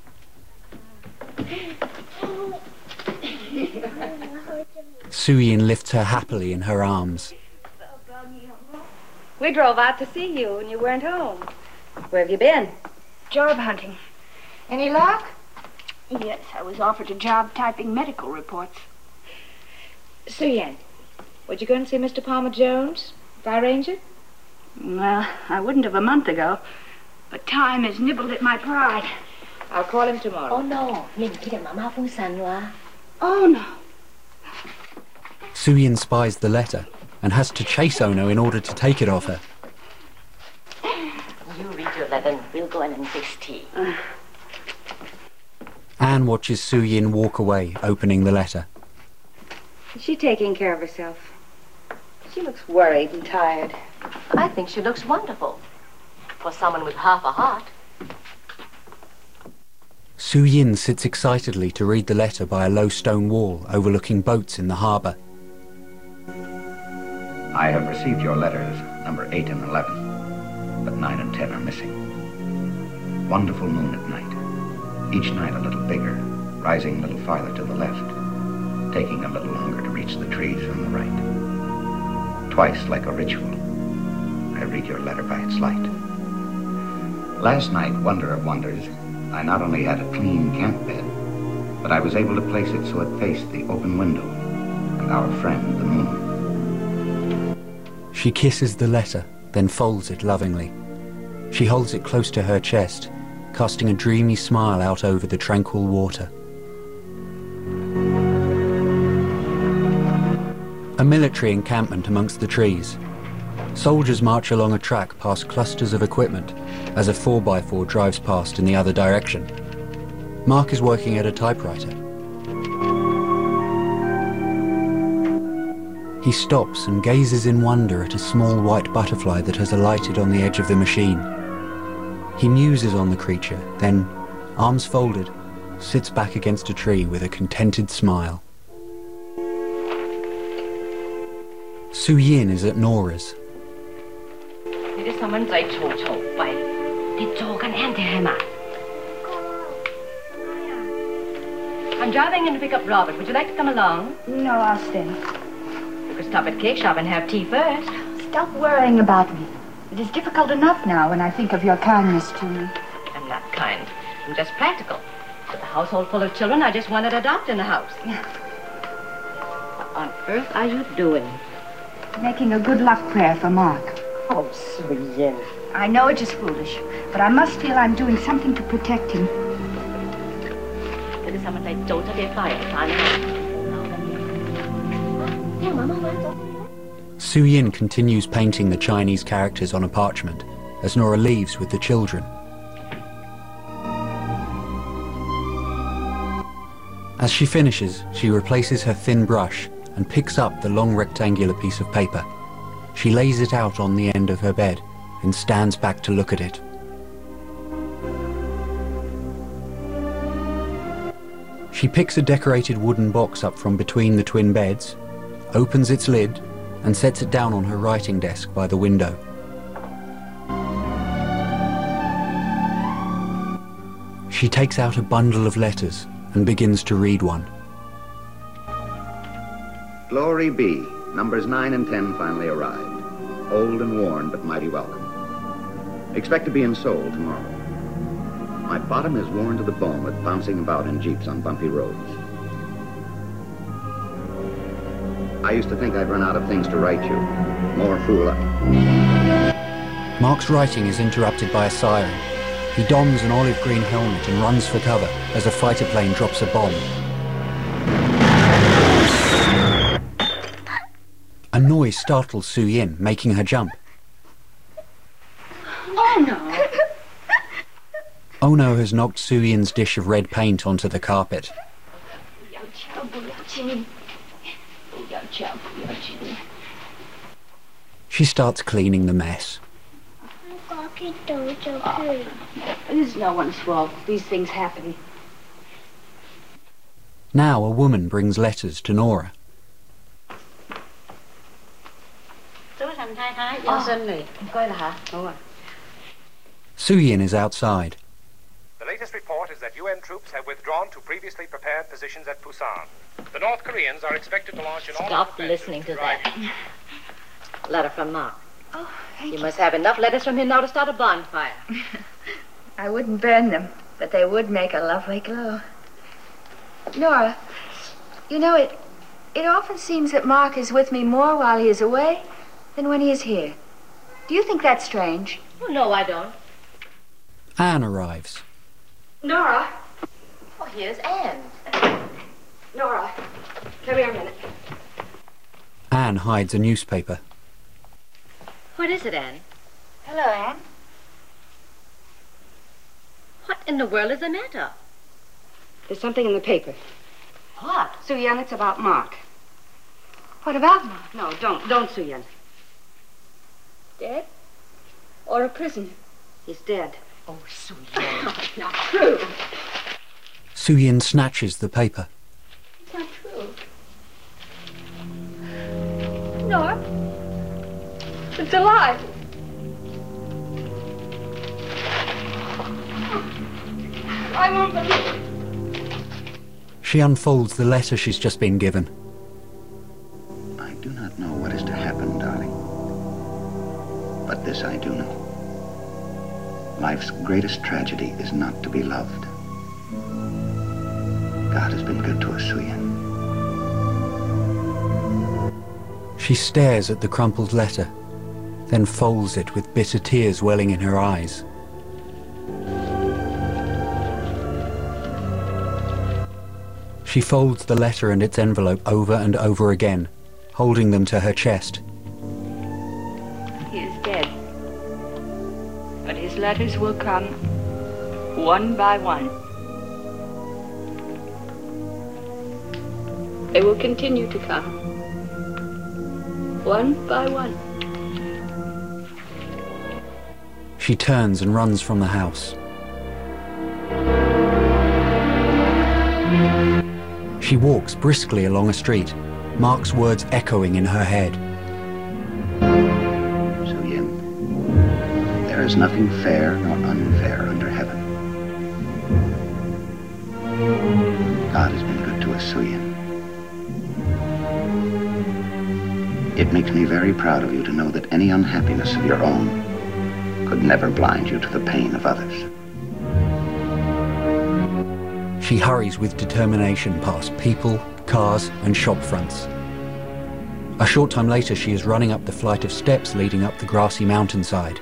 Su Yin lifts her happily in her arms. We drove out to see you and you weren't home. Where have you been? Job hunting. Any luck? Yes, I was offered a job typing medical reports. Su Yin, would you go and see Mister Palmer Jones if I arrange it? Well, I wouldn't have a month ago, but time has nibbled at my pride. I'll call him tomorrow. Oh, no. Oh, no. Su Yin spies the letter and has to chase Ono in order to take it off her. You read your letter and we'll go in and fix tea. Uh. Anne watches Su Yin walk away, opening the letter. Is she taking care of herself? She looks worried and tired. I think she looks wonderful. For someone with half a heart. Su Yin sits excitedly to read the letter by a low stone wall overlooking boats in the harbour. I have received your letters, number eight and eleven, but nine and ten are missing. Wonderful moon at night. Each night a little bigger, rising a little farther to the left, taking a little longer to reach the trees on the right. Twice, like a ritual, I read your letter by its light. Last night, wonder of wonders, I not only had a clean camp bed, but I was able to place it so it faced the open window and our friend, the moon. She kisses the letter, then folds it lovingly. She holds it close to her chest, casting a dreamy smile out over the tranquil water. A military encampment amongst the trees. Soldiers march along a track past clusters of equipment as a four by four drives past in the other direction. Mark is working at a typewriter. He stops and gazes in wonder at a small white butterfly that has alighted on the edge of the machine. He muses on the creature, then, arms folded, sits back against a tree with a contented smile. Su Yin is at Nora's. I'm driving in to pick up Robert. Would you like to come along? No, I'll stay. We could stop at cake shop and have tea first. Stop worrying about me. It is difficult enough now when I think of your kindness to me. I'm not kind. I'm just practical. With a household full of children, I just wanted a doctor in the house. What on earth are you doing? Making a good luck prayer for Mark. Oh, Su Yin. I know it is foolish, but I must feel I'm doing something to protect him. Su Yin continues painting the Chinese characters on a parchment as Nora leaves with the children. As she finishes, she replaces her thin brush and picks up the long rectangular piece of paper. She lays it out on the end of her bed and stands back to look at it. She picks a decorated wooden box up from between the twin beds, opens its lid, and sets it down on her writing desk by the window. She takes out a bundle of letters and begins to read one. Glory be. Numbers nine and ten finally arrived. Old and worn, but mighty welcome. Expect to be in Seoul tomorrow. My bottom is worn to the bone with bouncing about in jeeps on bumpy roads. I used to think I'd run out of things to write you. More fool. Mark's writing is interrupted by a siren. He dons an olive green helmet and runs for cover as a fighter plane drops a bomb. A noise startles Su-yin, making her jump. Oh, no. Ono has knocked Su-yin's dish of red paint onto the carpet. She starts cleaning the mess. Oh, this is no one's fault. These things happen. Now a woman brings letters to Nora. Su-yin is outside. The latest report is that U N troops have withdrawn to previously prepared positions at Busan. The North Koreans are expected to launch an Stop listening to that. Letter from Mark. Oh, thank You you. must have enough letters from him now to start a bonfire. I wouldn't burn them, but they would make a lovely glow. Nora, you know, it, it often seems that Mark is with me more while he is away than when he is here. Do you think that's strange? Oh, no, I don't. Anne arrives. Nora. Oh, here's Anne. Nora, come here a minute. Anne hides a newspaper. What is it, Anne? Hello, Anne. What in the world is the matter? There's something in the paper. What? Su-yen, it's about Mark. What about Mark? No, don't, don't, Su-yen. Dead? Or a prisoner? He's dead. Oh, Su-yen. It's not true. Su-yin snatches the paper. It's not true. Nora, it's alive. I won't believe it. She unfolds the letter she's just been given. I do not know what is to happen, darling. But this I do know. Life's greatest tragedy is not to be loved. God has been good to us, Su-yin. She stares at the crumpled letter, then folds it with bitter tears welling in her eyes. She folds the letter and its envelope over and over again, holding them to her chest. He is dead. But his letters will come one by one. They will continue to come one by one. She turns and runs from the house. She walks briskly along a street, Mark's words echoing in her head. Su-yin, there is nothing fair nor unfair under heaven. God has been good to us, Su-yin. It makes me very proud of you to know that any unhappiness of your own could never blind you to the pain of others. She hurries with determination past people, cars, and shop fronts. A short time later, she is running up the flight of steps leading up the grassy mountainside.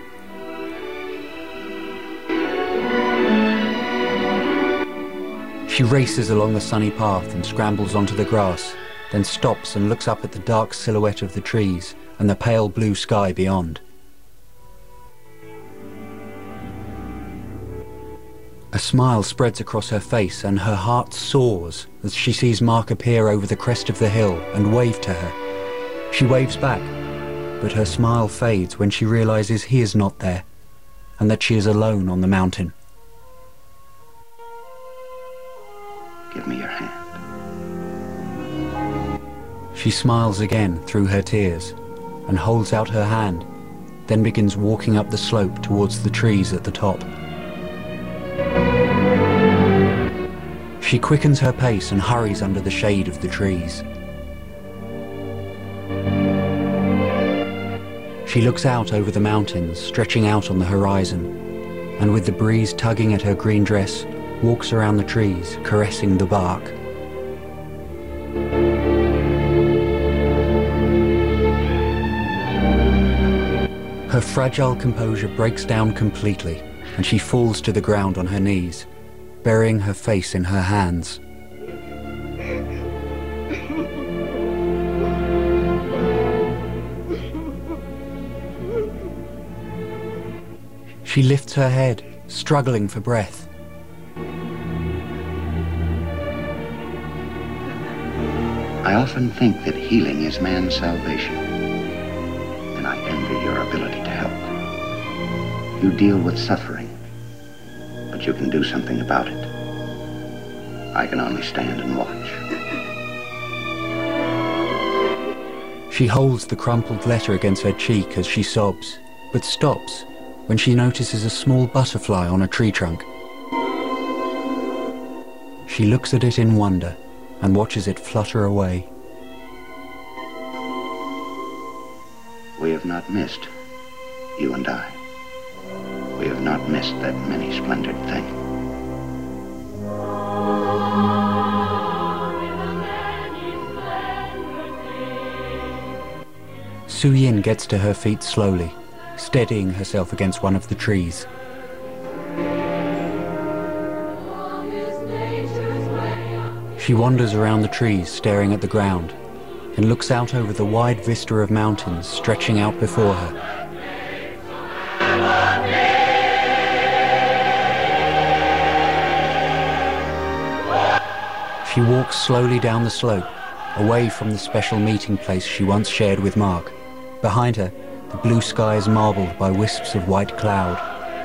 She races along the sunny path and scrambles onto the grass, then stops and looks up at the dark silhouette of the trees and the pale blue sky beyond. A smile spreads across her face and her heart soars as she sees Mark appear over the crest of the hill and wave to her. She waves back, but her smile fades when she realizes he is not there and that she is alone on the mountain. Give me your hand. She smiles again through her tears and holds out her hand, then begins walking up the slope towards the trees at the top. She quickens her pace and hurries under the shade of the trees. She looks out over the mountains stretching out on the horizon, and with the breeze tugging at her green dress, walks around the trees, caressing the bark. Her fragile composure breaks down completely, and she falls to the ground on her knees, burying her face in her hands. She lifts her head, struggling for breath. I often think that healing is man's salvation, and I envy your ability to help. You deal with suffering, but you can do something about it. I can only stand and watch. She holds the crumpled letter against her cheek as she sobs, but stops when she notices a small butterfly on a tree trunk. She looks at it in wonder and watches it flutter away. We have not missed, you and I. We have not missed that many splendid thing. Su Yin gets to her feet slowly, steadying herself against one of the trees. She wanders around the trees, staring at the ground, and looks out over the wide vista of mountains stretching out before her. She walks slowly down the slope, away from the special meeting place she once shared with Mark. Behind her, the blue sky is marbled by wisps of white cloud.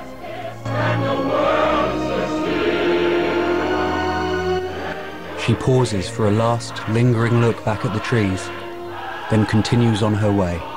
She pauses for a last, lingering look back at the trees, then continues on her way.